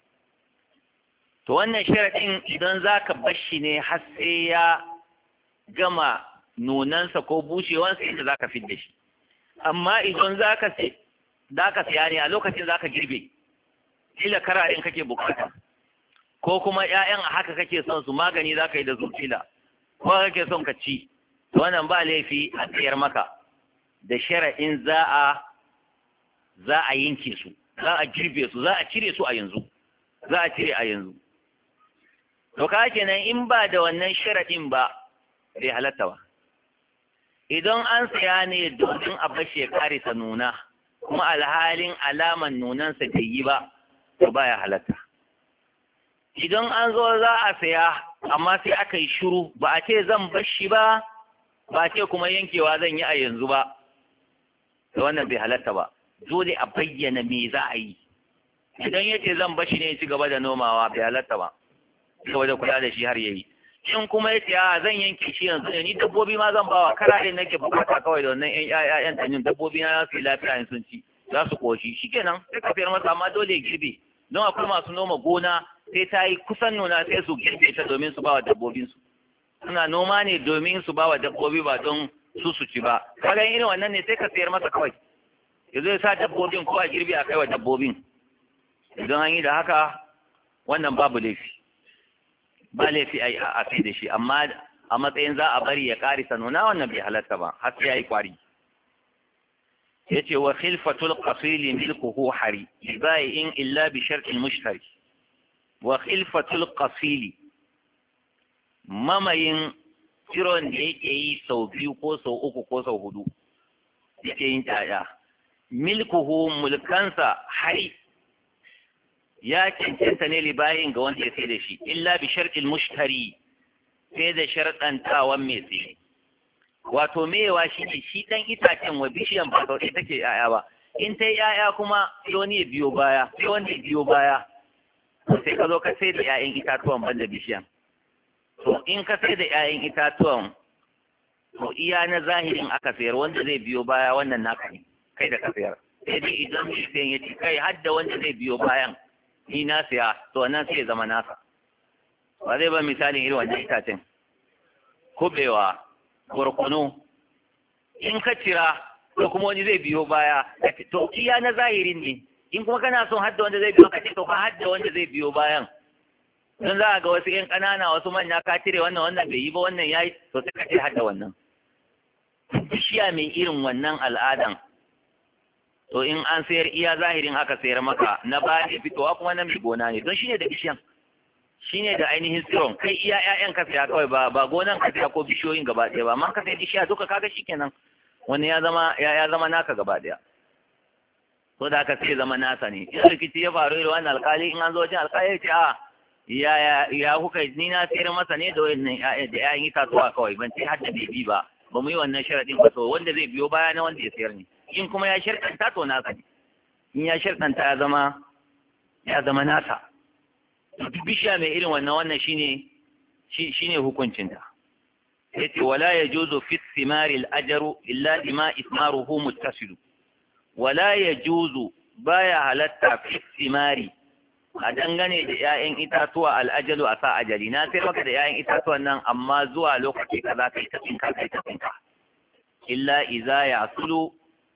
to wannan sharadin idan zaka bar shi ne har sai ya gama nunansa ko bushewansa inda zaka fidda shi. amma idan zaka sai zaka saya ne a lokacin zaka girbe, kila kararin kake bukata, ko kuma ƴaƴan a haka kake son su, magani za ka yi da zucila, ko kake son ka ci, to wannan ba laifi a tsayar maka da shara'in za a za a yanke su. za a girbe su za a cire su a yanzu za a cire a yanzu to ka kenan in ba da wannan sharadin ba bai halatta ba idan an saya ne domin a bashe kare ta nuna kuma alhalin alaman nunansa bai yi ba to baya halatta idan an zo za a saya amma sai aka yi shiru ba a ce zan bashi ba ba a ce kuma yankewa zan yi a yanzu ba to wannan bai halatta ba dole a bayyana me za a yi idan yace zan bashi ne ci gaba da nomawa bai halatta ba ci gaba da kula da shi har yayi in kuma yace a zan yanke shi yanzu ne ni dabbobi ma zan bawa karaɗe nake bukata kawai da wannan ƴan ƴaƴan tanyin dabbobi na su yi lafiya in sun ci za su koshi shikenan sai ka fiyar masa amma dole ya girbe don akwai masu noma gona sai ta yi kusan nuna sai su girbe ta domin su bawa dabbobinsu suna noma ne domin su bawa dabbobi ba don su su ci ba kaga irin wannan ne sai ka sayar masa kawai ya zo ya sa dabbobin ko a girbe a kai wa dabbobin idan an yi da haka wannan babu laifi ba laifi a sai da shi amma a matsayin za a bari ya karisa nuna wannan bai halatta ba har sai ya yi kwari ya ce wa khilfatul qasili milkuhu hari in illa bi shar'il mushtari wa khilfatul qasili mamayin tsiron da yake yi sau biyu ko sau uku ko sau hudu yake yin ƴaƴa milkuhu mulkansa hari ya cancanta ne libayin ga wanda ya sai da shi illa bi shar'il mushtari sai da sharɗantawan mai tsaye wato mewa shi ne shi ɗan itacen wa bishiyan ba sau take ƴaƴa ba in ta yi ƴaƴa kuma sai wani ya biyo baya sai wani ya biyo baya sai ka zo ka sai da ƴaƴan itatuwan banda bishiyan to in ka sai da ƴaƴan itatuwan to iya na zahirin aka sayar wanda zai biyo baya wannan naka ne kai da ka sayar sai dai idan mai sayan ya ce kai har da wanda zai biyo bayan ni na siya to wannan sai ya zama nasa ba zai ba misalin irin wannan itacen kubewa barkono in ka cira to kuma wani zai biyo baya to iya na zahirin ne in kuma kana son hadda wanda zai biyo ka ce to ka hadda wanda zai biyo bayan don za a ga wasu ƴan ƙanana wasu manya ka cire wannan wannan bai yi ba wannan yayi to sai ka ce hadda wannan bishiya mai irin wannan al'adan to in an sayar iya zahirin aka sayar maka na ba ne fitowa kuma na mai gona ne don shine da bishiyan shine da ainihin tsiron kai iya ƴaƴan ka saya kawai ba ba gonan ka saya ko bishiyoyin gaba ɗaya ba amma ka sai bishiya duka kaga shikenan wani ya zama ya ya zama naka gaba ɗaya to da aka sai zama nasa ne in rikici ya faru da wannan alƙali in an zo wajen alƙali ya ce a ya ya ya kuka ni na sayar masa ne da wannan ƴaƴan da ƴaƴan itatuwa kawai ban sai har da bebi ba ba mu yi wannan sharaɗin ba to wanda zai biyo baya na wanda ya sayar ne in kuma ya sharɗanta to nasa ne in ya sharɗanta ya zama ya zama nasa duk bishiya mai irin wannan wannan shine shine hukuncinta yace wala yajuzu fi thimari al-ajru illa bima ismaruhu muttasilu wala yajuzu baya halatta fi thimari a dangane da 'ya'yan itatuwa al-ajalu a sa ajali na sai maka da 'ya'yan itatuwan nan amma zuwa lokaci kaza kai ta tsinka kai ta tsinka illa idza yasulu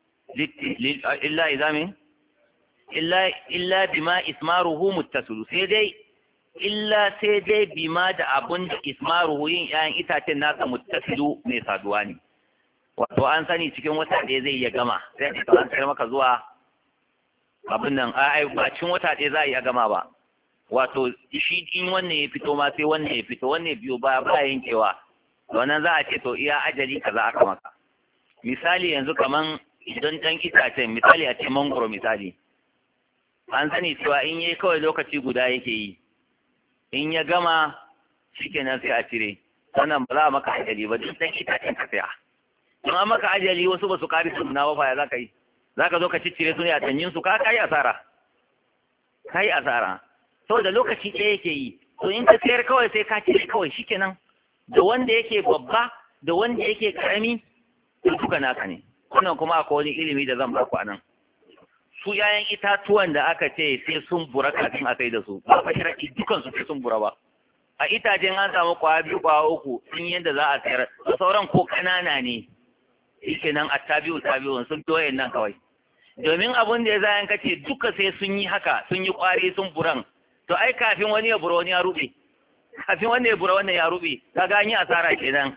illa idza min illa illa bima ismaruhu muttasilu sai dai illa sai dai bima da abun da ismaruhu yin ƴaƴan itacen nasa muttasilu mai saduwa ne wato an sani cikin wata ɗaya zai iya gama sai ka an sayar maka zuwa abin nan ai ba cikin wata ɗaya za a iya gama ba wato shi in wannan ya fito ma sai wannan ya fito wannan biyo ba ba yankewa wannan za a ce to iya ajali kaza aka maka misali yanzu kaman idan ɗan itacen misali a ce mangoro misali an sani cewa in yayi kawai lokaci guda yake yi in ya gama shikenan sai a cire sannan ba za a maka ajali ba duk ɗan itacen ka saya in an maka ajali wasu ba su kari su na ba ya za ka yi za ka zo ka ciccire su ne a tanyin su ka kai asara kai asara saboda lokaci ɗaya yake yi to in ka sayar kawai sai ka cire kawai shikenan da wanda yake babba da wanda yake karami duka naka ne wannan kuma akwai wani ilimi da zan ba ku anan su yayan itatuwan da aka ce sai sun bura kafin a sai da su ba fa sharadi dukan su sai sun bura ba a itacen an samu kwaya biyu kwaya uku sun yadda za a sayar da sauran ko kanana ne shike nan attabi'u tabi'un sun doye nan kawai domin abun da ya zayan kace duka sai sun yi haka sun yi kwari sun buran to ai kafin wani ya bura wani ya rube kafin wani ya bura wannan ya rube kaga an yi asara kenan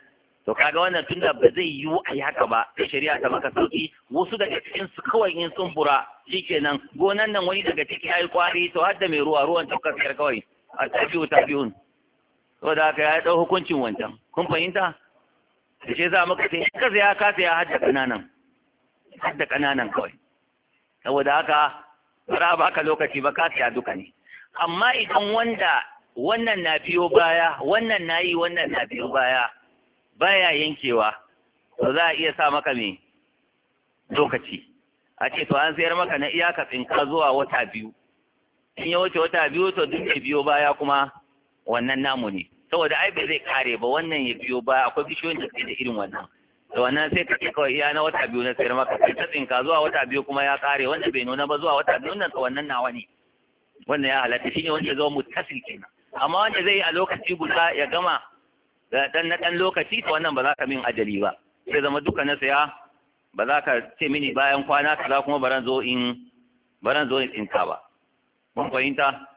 to kaga wannan tunda ba zai yiwu a yi haka ba sai shari'a ta maka sauki wasu daga cikin su kawai in sun bura shikenan gonan nan wani daga ciki yayi kwari to har da mai ruwa ruwan ta kasar kawai a tabi'u tabi'un to da haka ya dau hukuncin wancan kun fahimta da shi za maka sai kaza ya kasa ya hadda kananan hadda kananan kawai saboda haka bara ba ka lokaci ba ka tsaya duka ne amma idan wanda wannan na biyo baya wannan nayi wannan na biyo baya baya yankewa to za a iya sa maka me lokaci a ce to an sayar maka na iyaka tsinka zuwa wata biyu in ya wuce wata biyu to duk da biyo baya kuma wannan namu ne saboda ai bai zai kare ba wannan ya biyo baya akwai bishiyoyin da suke da irin wannan to wannan sai ka ce kawai iya na wata biyu na sayar maka sai ta tsinka zuwa wata biyu kuma ya kare wanda bai nuna ba zuwa wata biyu nan to wannan nawa ne wannan ya halatta shine wanda ya zama muttasil kenan amma wanda zai yi a lokaci guda ya gama da dan na dan lokaci to wannan ba za ka min ajali ba sai zama duka na saya ba za ka ce mini bayan kwana kaza kuma baran zo in baran zo in tsinka ba mun fahimta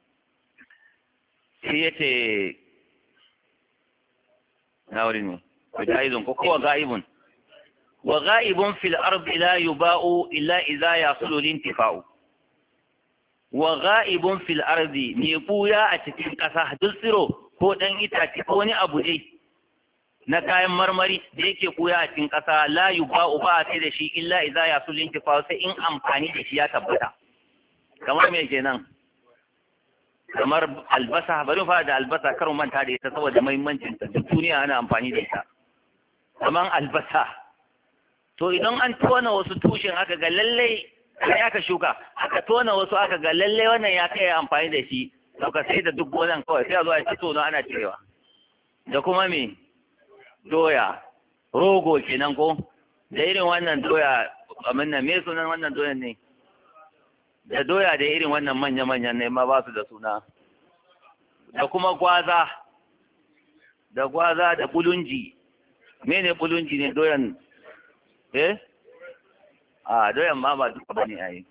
sai yace na wuri ne ko jaizun ko kowa ga'ibun wa ga'ibun fil ardi la yuba'u illa idza yasulu lintifa'u wa ga'ibun fil ardi ne buya a cikin ƙasa duk tsiro ko ɗan itace ko wani abu dai na kayan marmari da yake buya a cikin ƙasa la yuba'u ba sai da shi illa idza yasul intifa sai in amfani da shi ya tabbata kamar me kenan kamar albasa bari fa da albasa kar manta da ita saboda muhimmancin ta duk duniya ana amfani da ita kamar albasa to idan an tona wasu tushen aka ga lallai sai aka shuka aka tona wasu aka ga lalle wannan ya kai amfani da shi sauka sai da duk gonan kawai sai a zo a ci tono ana cirewa da kuma me doya rogo kenan ko da irin wannan doya amin nan me sunan wannan doyan ne da doya da irin wannan manya manyan ne ma ba su da suna da kuma gwaza da gwaza da bulunji mene bulunji ne doyan eh a doyan ma ba duka bane ai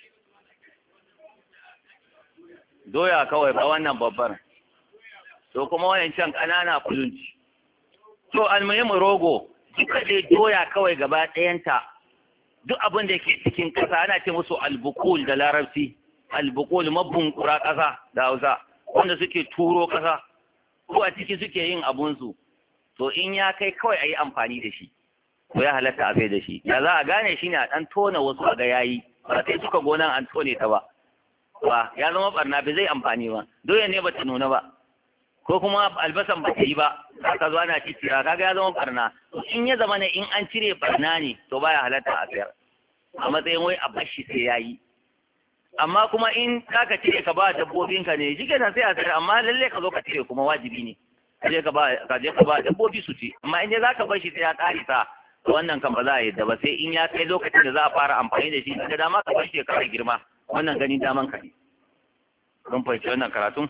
doya kawai ba wannan babbar to kuma wannan can kanana kulunci to almuhimu rogo duka dai doya kawai gaba ɗayanta duk abin da yake cikin ƙasa ana ce musu albukul da larabci albukul mabunkura ƙasa da Hausa wanda suke turo ƙasa ko a ciki suke yin abunsu to in ya kai kawai a yi amfani da shi ko ya halatta a kai da shi ya za a gane shi ne a ɗan tona wasu a ga yayi ba sai suka gonan an tone ta ba ba ya zama barna bai zai amfani ba doya ne ba ta nuna ba ko kuma albasan ba ta yi ba aka zo ana cicira kaga ya zama barna in ya zama ne in an cire barna ne to baya halatta a sayar a matsayin wai a bashi sai yayi amma kuma in ka cire ka ba dabbobinka ne shi kenan sai a sayar amma lalle ka zo ka cire kuma wajibi ne ka je ka ba ka je ka ba dabbobi su ci amma in dai zaka bar shi sai ya karisa wannan kan ba za a yadda ba sai in ya kai lokacin da za a fara amfani da shi da dama ka bar shi ya kara girma wannan ganin daman ka ne kun fahimci wannan karatun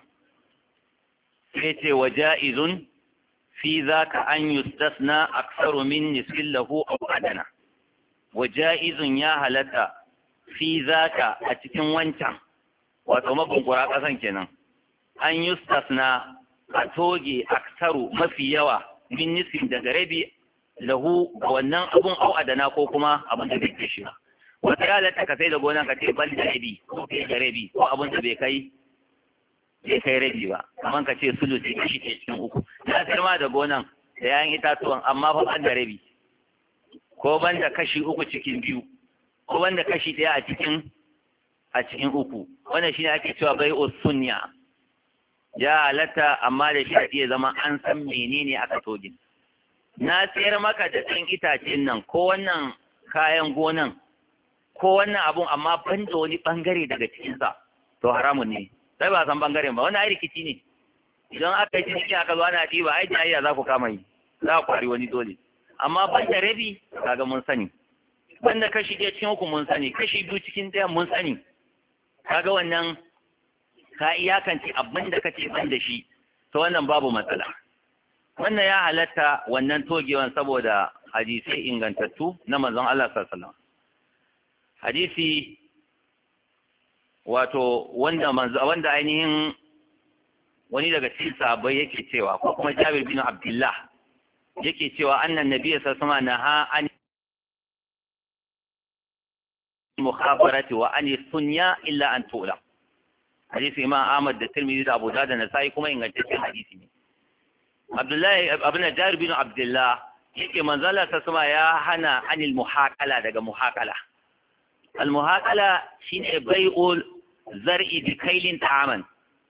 sai ce wa ja'izun fi zaka an yustasna aktsaru min nisfin lahu aw adana wa ja'izun ya halatta fi zaka a cikin wancan wato mabunkura kasan kenan an yustasna a toge aktsaru mafi yawa min nisfin daga rabi lahu wannan abun au adana ko kuma abun da bai shi ba wata ya halatta ka sai da gonan ka ce bal da rabi ko kai da rabi ko abun da bai kai bai kai rabi ba kamar ka ce sulusi kashi ɗaya cikin uku ya sayar ma da gonan da yayan itatuwan amma fa ban da rabi ko ban da kashi uku cikin biyu ko ban da kashi ɗaya a cikin a cikin uku wannan shine ake cewa bai'us sunya ya halatta amma da shi ya zama an san menene aka toge na sayar maka da ɗan itacen nan ko wannan kayan gonan ko wannan abun amma ban da wani bangare daga cikinsa to haramun ne sai ba san bangaren ba wannan ai rikici ne idan aka yi ciniki aka zo ana ɗiba ai jayayya za ku kama yi za ku kwari wani dole amma ban da rabi kaga mun sani ban da kashi ɗaya cikin uku mun sani kashi biyu cikin ɗaya mun sani kaga wannan ka iyakance abin da kace ban da shi to wannan babu matsala wannan ya halatta wannan togewan saboda hadisai ingantattu na manzon Allah sallallahu alaihi wasallam hadisi wato wanda manzo wanda ainihin wani daga cikin sahabbai yake cewa ko kuma Jabir bin Abdullah yake cewa annan nabiyyu sallallahu alaihi wasallam naha an mukhabarati wa an sunya illa an tu'la hadisi imam Ahmad da Tirmidhi da Abu Dawud da Nasa'i kuma ingantaccen hadisi ne Abdullahi ibn Jabir bin Abdullah yake manzala ta sama ya hana anil muhaqala daga muhaqala al muhaqala shine bai'ul zar'i bi kailin ta'aman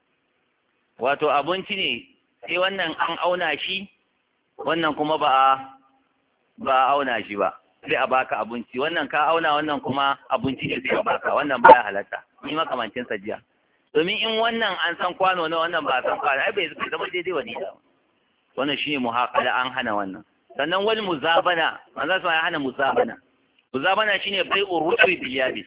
wato abinci ne sai wannan an auna shi wannan kuma ba ba auna shi ba sai a baka abinci wannan ka auna wannan kuma abinci ne sai a baka wannan baya halatta ni makamancin sajiya domin in wannan an san kwano na wannan ba san kwano ai bai zama daidai wa da wannan shine muhaqala an hana wannan sannan wal muzabana manzo sai ya hana muzabana muzabana shine bai'ur rubi bil yabis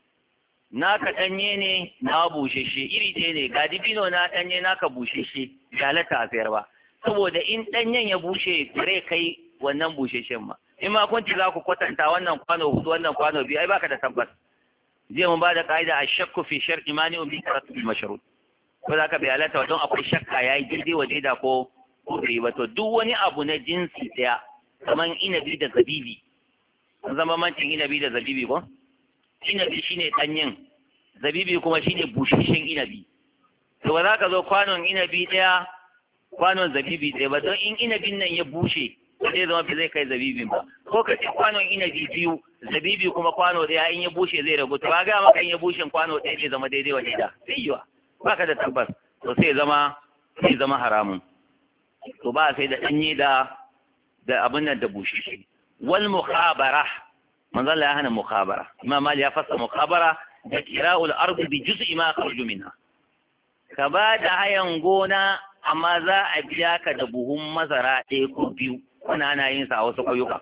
naka danye ne na busheshe iri ɗaya ne ga dibino na danye naka busheshe galata a sayar ba saboda in danyen ya bushe bare kai wannan busheshen ma in ma kun ci za ku kwatanta wannan kwano hudu wannan kwano biyu ai baka da tabbas zai mun ba da ka'ida a shakku fi shar'i mani um bi taratul mashrut ko za ka bi alata don akwai shakka yayi daidai wa daida ko ko bai ba to duk wani abu na jinsi daya kaman inabi da zabibi an zama mancin inabi da zabibi ko inabi shine danyen zabibi kuma shine busheshen inabi to ba za ka zo kwanon inabi daya kwanon zabibi daya ba don in inabin nan ya bushe zai zama fi zai kai zabibin ba ko ka ce kwanon inabi biyu zabibi kuma kwano daya in ya bushe zai ragu to ba ga maka in ya bushe kwano daya zai zama daidai wa daida sai yiwa baka da tabbas to sai zama sai zama haramun to ba sai da danye da da abin nan da bushe shi wal mukhabara manzo Allah ya hana mukhabara imam Malik ya fasa mukhabara da kira'ul ardi bi juz'i ma kharaju minha ka ba da hayan gona amma za a biya ka da buhun masara ɗaya ko biyu wannan ana yin sa a wasu ƙauyuka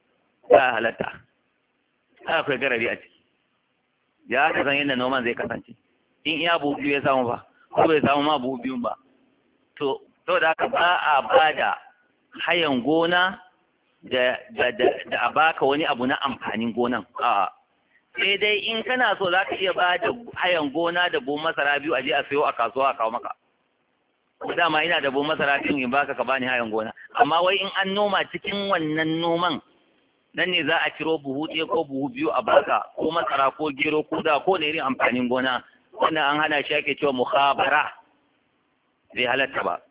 ya halatta akwai garabi a ciki ya ka san yadda noman zai kasance in iya buhu biyu ya samu ba ko bai samu ma buhu biyun ba to to da haka ba a ba da hayan gona da da da a baka wani abu na amfanin gonan a sai dai in kana so za ka iya ba da hayan gona da buhun masara biyu a je a sayo a kasuwa a kawo maka ko dama ina da buhun masara biyu in baka ka bani hayan gona amma wai in an noma cikin wannan noman nan ne za a ciro buhu ɗaya ko buhu biyu a baka ko masara ko gero ko da ko ne irin amfanin gona wannan an hana shi ake cewa mukhabara bai halatta ba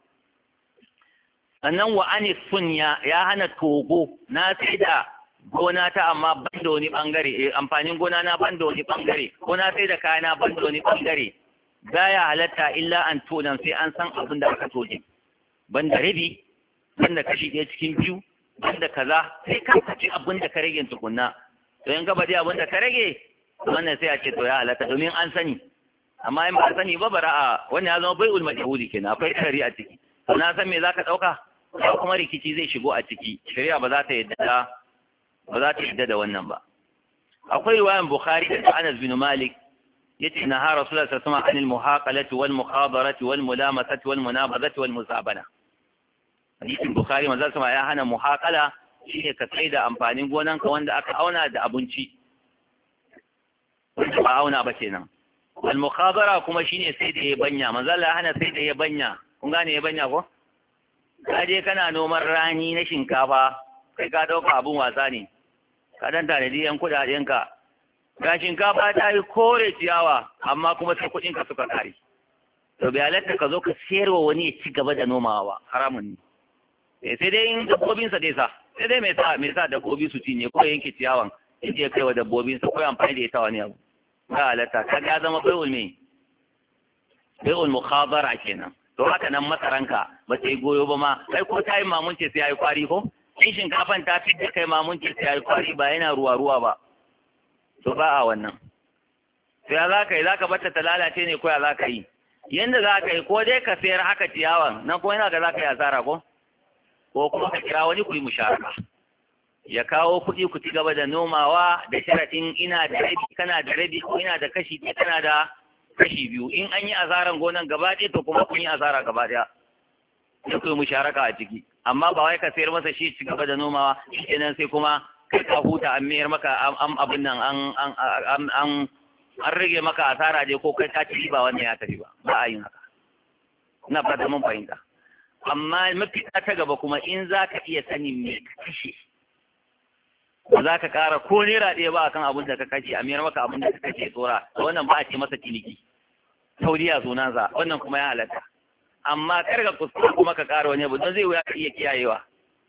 sannan wa ani sunya ya hana togo na sai da gona ta amma ban da wani bangare eh amfanin gona na ban da wani bangare ko na sai da kaya na ban da wani bangare baya halatta illa an tonan sai an san abin da aka toje ban da rabi ban da kashi ɗaya cikin biyu ban da kaza sai ka ci abin da ka rage tukunna to in gaba dai abin da ka rage wannan sai a ce to ya halatta domin an sani amma in ba a sani ba bara'a wannan ya zama bai'ul majhuli kenan akwai kari a ciki to na san me zaka dauka ko kuma rikici zai shigo a ciki shari'a ba za ta yadda ba za ta yadda da wannan ba akwai riwayan bukhari da Anas bin Malik yace na ha rasulullah sallallahu alaihi wasallam anil muhaqalati wal mukhabarati wal mulamasati wal munabazati wal musabana hadisin bukhari manzo sama ya hana muhaqala shine ka sai da amfanin gonanka wanda aka auna da abinci wanda ba auna ba kenan wal mukhabara kuma shine sai da yabanya manzo Allah ya hana sai da yabanya kun gane yabanya ko kaje kana noman rani na shinkafa kai ka dauka abun wasa ne ka dan tanadi yan kudaden ka ga shinkafa ta yi kore ciyawa amma kuma sai kudin ka suka kare to bai halatta ka zo ka sayarwa wani ya ci gaba da nomawa haramun ne sai dai in dabbobin sa dai sa sai dai mai sa mai sa dabbobi su cinye ko yanke ciyawan yake kai wa dabbobin sa ko amfani da ita wani abu ka halatta ka ga zama bai'ul me bai'ul mukhabara kenan to haka nan masaranka ba ta yi goyo ba ma kai ko ta yi mamunce sai yayi kwari ko in shinkafan ta fi da kai mamunce sai yayi kwari ba yana ruwa ruwa ba to ba a wannan sai ya za ka yi za ka bata ta lalace ne ko ya za ka yi yanda za ka yi ko dai ka sayar haka ciyawan nan ko yana ga za ka yi asara ko ko kuma ka kira wani ku yi musharaka ya kawo kuɗi ku ci gaba da nomawa da sharaɗin ina da rabi kana da rabi ko ina da kashi ɗaya kana da kashi biyu in an yi asaran gonan gaba ɗaya to kuma kun yi asara gaba ɗaya sai ku yi musharaka a ciki amma ba wai ka sayar masa shi ci gaba da nomawa kenan sai kuma kai ka huta an mayar maka an abin nan an an an an rage maka asara dai ko kai ka ci riba wannan ya tafi ba ba a yin haka ina fata mun fahimta amma mafita ta gaba kuma in za ka iya sanin me ka kashe ba za ka ƙara ko naira ɗaya ba akan abin da ka kashe a miyar maka abin da ka kashe tsora wannan ba a ce masa ciniki tauriya sunansa wannan kuma ya halatta amma kar ka kuskura kuma ka ƙara wani abu don zai wuya ka iya kiyayewa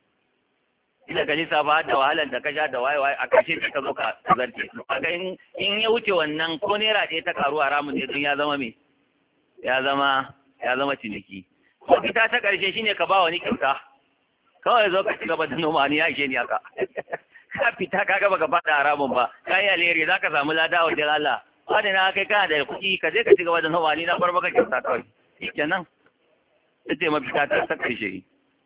ina ka nisa ba da wahalar da ka sha da waye waye a kashe ka zo ka zarce kaga in in ya wuce wannan ko naira ɗaya ta karu haramun ne don ya zama me ya zama ya zama ciniki ko fita ta ƙarshe shine ka ba wani kyauta kawai zo ka ci gaba da noma ni ya ishe ni haka ka fita ka gaba ka faɗa haramun ba ka yi alheri za ka samu lada wajen Allah wani na kai kana da kuɗi ka je ka ci gaba da noma ni na bar maka kyauta kawai kenan ita mafita ta ta ƙarshe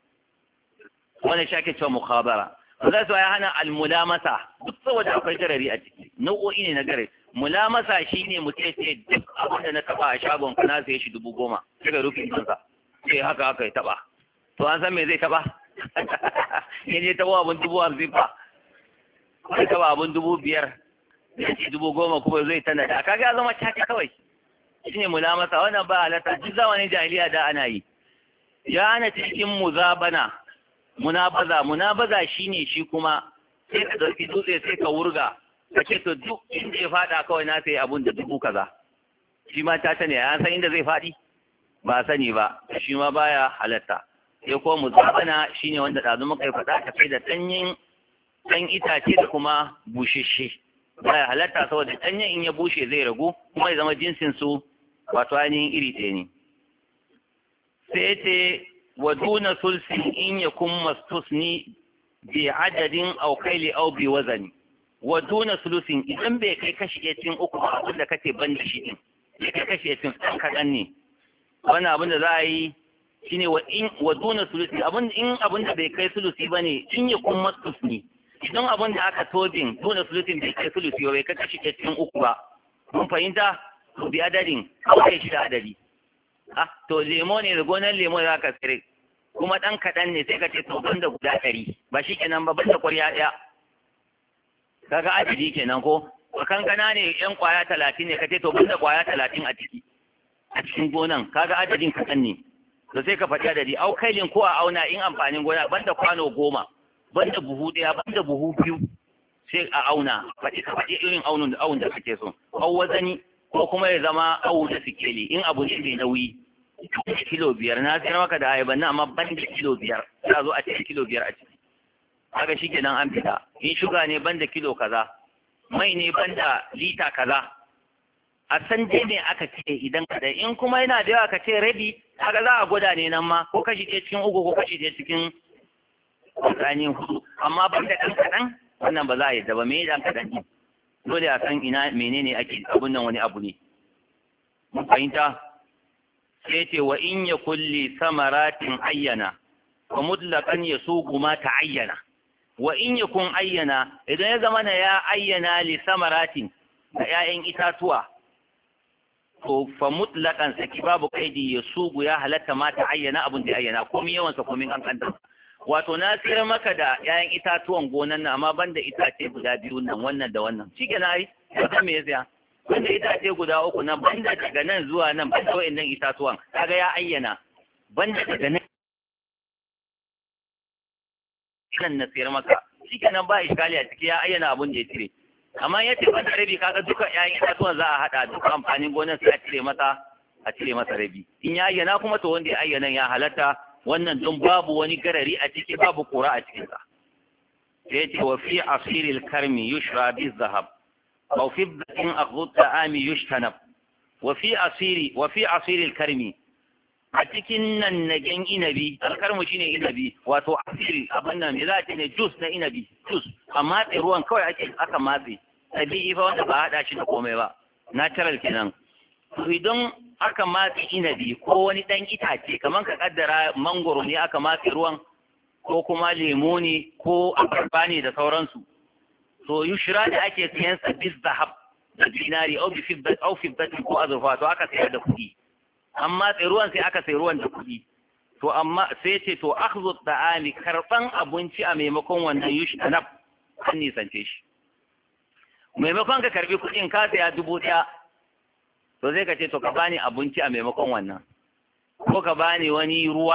wani shake cewa mukhabara za su ya hana almulamasa duk saboda akwai jarari a ciki nau'o'i ne na gare mulamasa shine mutum ce duk abin da na taba a shagon ka na sai shi dubu goma sai ka rufe kansa sai haka haka ya taba to an san me zai taba ya je taba abin dubu hamsin fa sai taba abin dubu biyar ya ce dubu goma kuma zai tana da kaga ya zama caca kawai shine mulamasa wannan ba halatta duk zamanin jahiliya da ana yi ya hana cikin muzabana munabaza munabaza shine shi kuma sai ka dauki dutse sai ka wurga kace to duk inda ya fada kawai na sai abun da dubu kaza shi ma ta tane an san inda zai fadi ba sani ba shi ma baya halatta sai ko muzabana shine wanda dazu muka fada ka sai da danyen dan itace da kuma busheshe baya halatta saboda danyen in ya bushe zai ragu kuma ya zama jinsin su wato ainihin iri ɗaya ne sai ce ودون ثلث إن يكن مستصني بعدد أو كيل أو بوزن ودون ثلث إذن بكي كشيئة أكبر أقول لك تبند شيئين بكي كشيئة أكدني وانا أبن رأي shine wa in wa duna sulusi abun in abun da bai kai sulusi bane in ya kun mastusni idan abun da aka tobin duna sulusin bai kai sulusi ba bai kai kashi cikin uku ba mun fahimta to bi adadin kai shi da adadi ah to lemo ne da gonar lemo za ka tsire kuma dan kadan ne sai ka ce to banda guda ɗari ba shi kenan ba banda ƙwarya ɗaya kaga adadi kenan ko kankana ne yan ƙwaya talatin ne ka ce to banda ƙwaya talatin a ciki a cikin gonan kaga adadin kadan ne to sai ka faɗi adadi au kailin ko a auna in amfanin gona banda kwano goma banda buhu ɗaya banda buhu biyu sai a auna faɗi ka faɗi irin aunin da awun da kake so au wazani ko kuma ya zama awu da sikeli in abu ne mai nauyi kilo biyar na sayar maka da ayaban nan amma ban da kilo biyar za zo a ce kilo biyar a ciki kaga shi kenan an fita in shuga ne ban da kilo kaza mai ne ban da lita kaza a san dai ne aka ce idan kada in kuma yana da yawa ka ce rabi kaga za a gwada ne nan ma ko kashi ɗaya cikin uku ko kashi ɗaya cikin tsakanin hudu amma ban da ɗan kaɗan wannan ba za a yadda ba me ɗan kaɗan ɗin dole a san ina menene ake abun nan wani abu ne mun fahimta sai ce wa in ya kulli samaratin ayyana wa mutlaqan yasuqu ma ta'ayyana wa in yakun ayyana idan ya zama na ya ayyana li samaratin da 'ya'yan itatuwa to fa mutlaqan saki babu kaidi yasuqu ya halatta ma ta'ayyana abun da ayyana komai yawan sa komai kankanta wato na sayar maka da 'ya'yan itatuwan gonan nan amma banda itace guda biyu nan wannan da wannan shikenan ai sai me yasa banda itace guda uku nan banda daga nan zuwa nan banda wayannan itatuwan kaga ya ayyana banda daga nan nan na sayar maka shikenan ba iskali a ciki ya ayyana abun da ya cire amma yace banda rabi kaga duka 'ya'yan itatuwan za a hada duka amfanin gonan sai a cire masa a cire masa rabi in ya ayyana kuma to wanda ya ayyana ya halatta wannan don babu wani garari a ciki babu kura a cikinsa sai ce wa fi asiril karmi yushra bi zahab aw fi batin akhdhu ta'ami yushtanab wa fi asiri wa fi asiril karmi a cikin nan nagen inabi alkarmu shine inabi wato asiri abin nan za a ce ne juice na inabi juice amma sai ruwan kawai ake aka matse tabi'i fa wanda ba hada shi da komai ba natural kenan to idan aka matse inabi ko wani ɗan itace kamar ka kaddara mangoro ne aka matse ruwan ko kuma lemo ne ko abarba ne da sauransu to yushra da ake sayan sa bis zahab da dinari au bi fiddat au fiddat ko azurfa to aka sayar da kuɗi amma sai ruwan sai aka sai ruwan da kuɗi to amma sai ce to akhdhu ta'ami karban abinci a maimakon wannan yushtanab an nisance shi maimakon ka karbi kuɗin ka saya dubu ɗaya to zai ka ce to ka bani abinci a maimakon wannan ko ka bani wani ruwa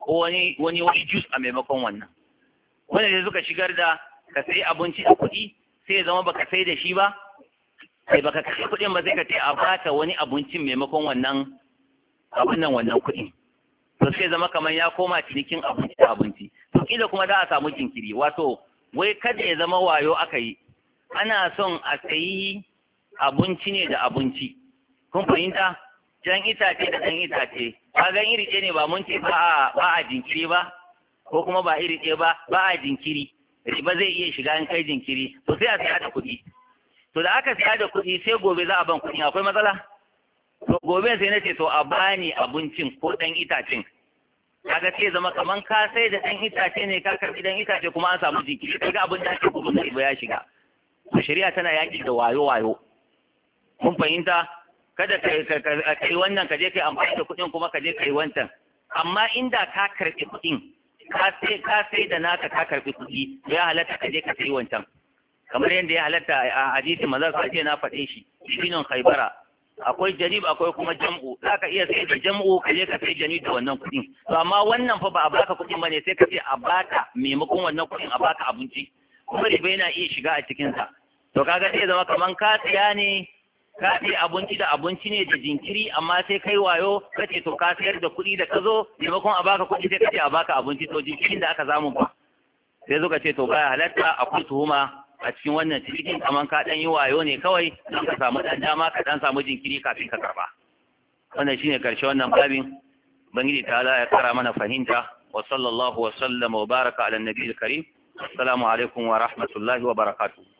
ko wani wani wani juice a maimakon wannan. Wanda sai suka shigar da ka sai abinci da kuɗi sai ya zama baka sai da shi ba, sai baka kashe kuɗin ba sai ka ce a baka wani abincin maimakon wannan abin nan wannan kuɗin. To sai zama kamar ya koma cinikin abinci da abinci. To kila kuma za a samu jinkiri, wato wai kada ya zama wayo aka yi. Ana son a sayi abinci ne da abinci. Kun fahimta? Jan itace da ɗan itace. Kagan iri ɗaya ne ba mun ce ba a ba a jinkiri ba, ko kuma ba iri ɗaya ba ba a jinkiri. Riba zai iya shiga in kai jinkiri. To sai a saya da kuɗi. To da aka saya da kuɗi sai gobe za a ban kuɗi, akwai matsala? To gobe sai na ce to a bani abincin ko ɗan itacen. Kaga sai zama kaman ka sai da ɗan itace ne ka karɓi ɗan itace kuma an samu jinkiri. Kaga abin da ake gudu ba ya shiga. To shari'a tana yaƙi da wayo-wayo. Mun fahimta? Kada ka kai wannan ka je kai amfani da kuɗin kuma ka je kai wancan. Amma inda ka karɓi kuɗin, ka sai ka sai da naka ka karɓi kuɗi, ya halatta ka je ka sai wancan. Kamar yadda ya halatta a hadisin manzon sa ce na faɗe shi, shinin Khaybara. Akwai janib akwai kuma jam'u. Zaka iya sai da jam'u ka je ka sai janib da wannan kuɗin. To amma wannan fa ba a baka kuɗin bane sai ka ce a baka maimakon wannan kuɗin a baka abinci. Kuma riba yana iya shiga a cikin sa. To kaga sai zama kaman ka tsaya ne ka sai abinci da abinci ne da jinkiri amma sai kai wayo kace to ka sayar da kuɗi da ka zo maimakon a baka kuɗi sai kace a baka abinci, to jinkirin da aka samu ba sai zo ka ce to baya halatta akwai tuhuma a cikin wannan cikin kaman ka dan yi wayo ne kawai don ka samu dan dama ka dan samu jinkiri kafin ka karba. Wannan shine karshe wannan babin. Bangiji ta Allah ya kara mana fahimta. Wa sallallahu wa sallama wa baraka ala nabiyil karim. Assalamu alaikum wa rahmatullahi wa barakatuh.